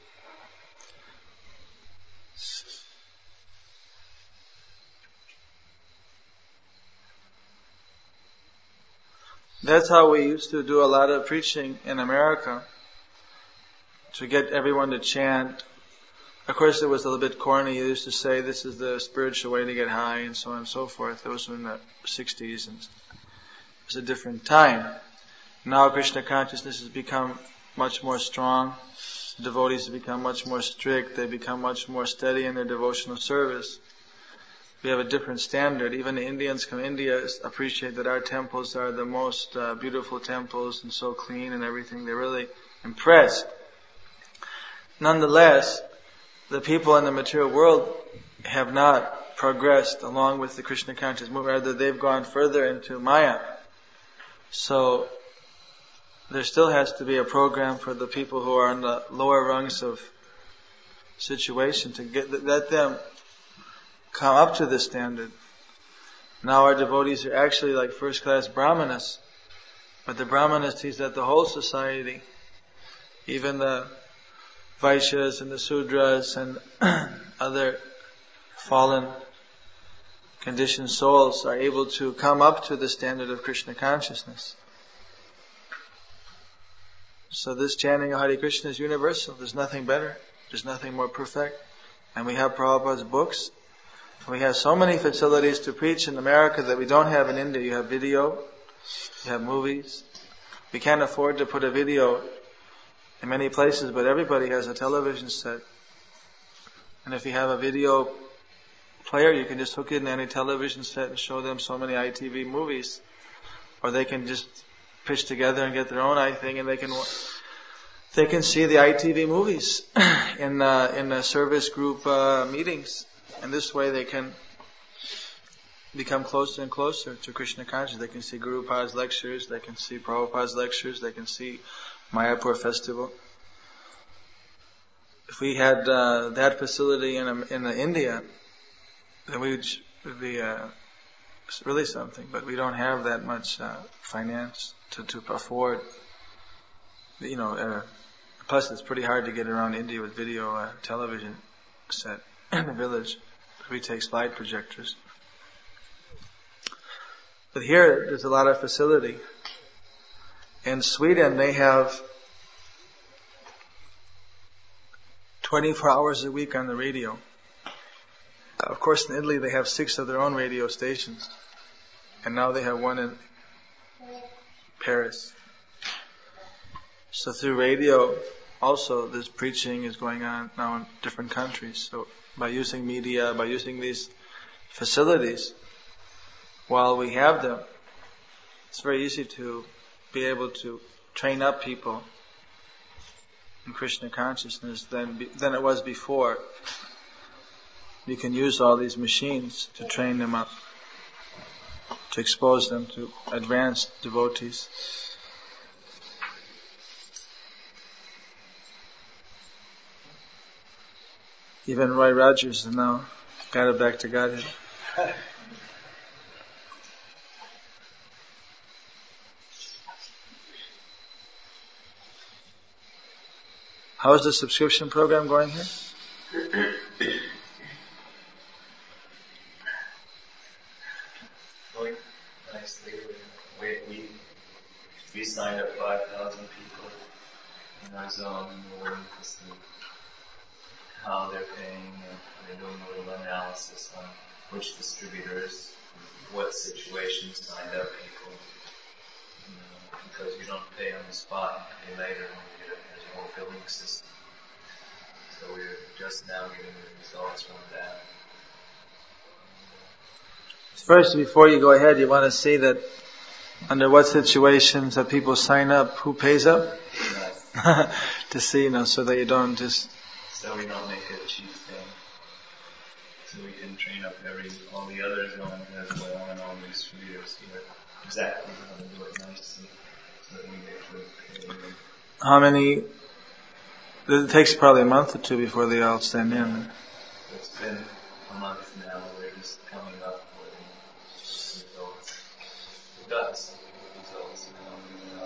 That's how we used to do a lot of preaching in America, to get everyone to chant. Of course, it was a little bit corny. You used to say, this is the spiritual way to get high, and so on and so forth. Those were in the sixties, and it was a different time. Now Krishna consciousness has become much more strong. Devotees have become much more strict. They become much more steady in their devotional service. We have a different standard. Even the Indians from India appreciate that our temples are the most uh, beautiful temples and so clean and everything. They're really impressed. Nonetheless, the people in the material world have not progressed along with the Krishna conscious movement. Rather, they've gone further into Maya. So, there still has to be a program for the people who are in the lower rungs of situation to get let them come up to this standard. Now our devotees are actually like first class brahmanas, but the brahmanas teach that the whole society, even the Vaishyas and the Sudras and other fallen conditioned souls are able to come up to the standard of Krishna consciousness. So this chanting of Hare Krishna is universal. There's nothing better. There's nothing more perfect. And we have Prabhupada's books. We have so many facilities to preach in America that we don't have in India. You have video. You have movies. We can't afford to put a video in many places, but everybody has a television set. And if you have a video player, you can just hook it in any television set and show them so many I T V movies. Or they can just pitch together and get their own I thing, and they can they can see the I T V movies in uh, in the service group uh, meetings, and this way they can become closer and closer to Krishna consciousness. They can see Guru Pad's lectures, they can see Prabhupada's lectures, they can see Mayapur festival. If we had uh, that facility in in uh, India, then we would be uh, really something. But we don't have that much uh, finance to, to afford. You know, uh, plus it's pretty hard to get around India with video uh, television set in the village. We take slide projectors. But here, there's a lot of facility. In Sweden, they have twenty-four hours a week on the radio. Of course, in Italy, they have six of their own radio stations. And now they have one in Paris. So through radio, also, this preaching is going on now in different countries. So by using media, by using these facilities, while we have them, it's very easy to be able to train up people in Krishna consciousness than than it was before. You can use all these machines to train them up, to expose them to advanced devotees. Even Roy Rogers has now got it back to Godhead. How's the subscription program going here? Going nicely. We, we, we signed up five thousand people in our zone, and we're waiting to see how they're paying, and they're doing a little analysis on which distributors, what situations signed up people. You know, because you don't pay on the spot, you pay later when you get a, there's a whole billing system. So we're just now getting the results from that. First, before you go ahead, you want to see that under what situations that people sign up, who pays up? Right. To see, you know, so that you don't just... So we don't make it a cheap thing. So we can train up every, all the other zones as well, and all the distributors here exactly how to do it nicely, so that we get to pay. How many... It takes probably a month or two before they all stand in. It's been a month now. We're just coming up with results. We've got some results now.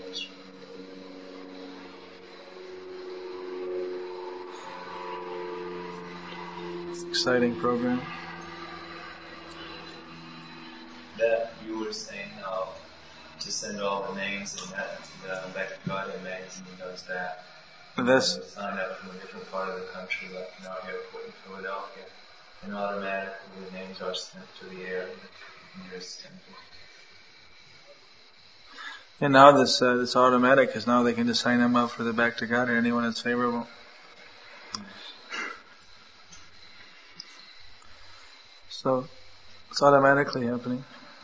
Exciting program. That you were saying how to send all the names and that the back to God magazine does that. And that's sign up from a different part of the country, like in our airport in Philadelphia, and automatically the names are sent to the area nearest temple. And now this uh, this automatic, because now they can just sign them up for the back to God or anyone that's favorable. So it's automatically happening.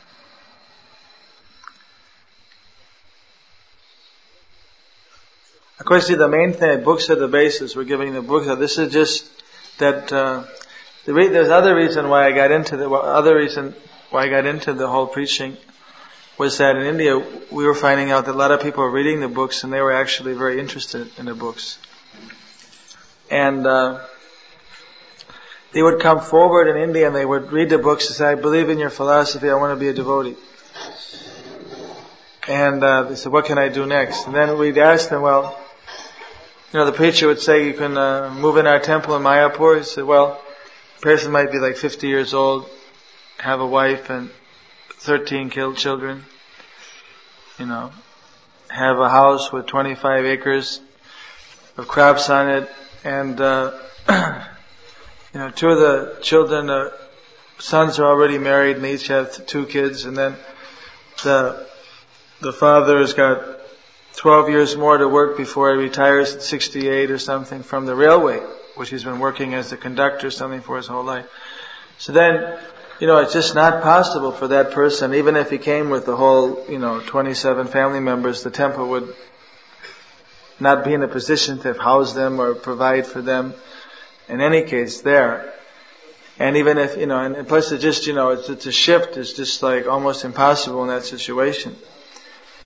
Of course, see, the main thing, books are the basis. We're giving the books. This is just that. Uh, the re- there's other reason why I got into the well, other reason why I got into the whole preaching was that in India we were finding out that a lot of people were reading the books and they were actually very interested in the books, and uh, they would come forward in India and they would read the books and say, "I believe in your philosophy. I want to be a devotee." And uh, they said, "What can I do next?" And then we'd ask them, "Well, you know, the preacher would say you can uh, move in our temple in Mayapur." He said, "Well, the person might be like fifty years old, have a wife and thirteen killed children, you know, have a house with twenty-five acres of crops on it, and uh, you know, two of the children, uh, sons are already married and they each have two kids, and then the the father has got twelve years more to work before he retires at sixty-eight or something from the railway, which he's been working as a conductor or something for his whole life." So then, you know, it's just not possible for that person, even if he came with the whole, you know, twenty-seven family members, the temple would not be in a position to house them or provide for them in any case there. And even if, you know, and plus it's just, you know, it's, it's a shift is just like almost impossible in that situation.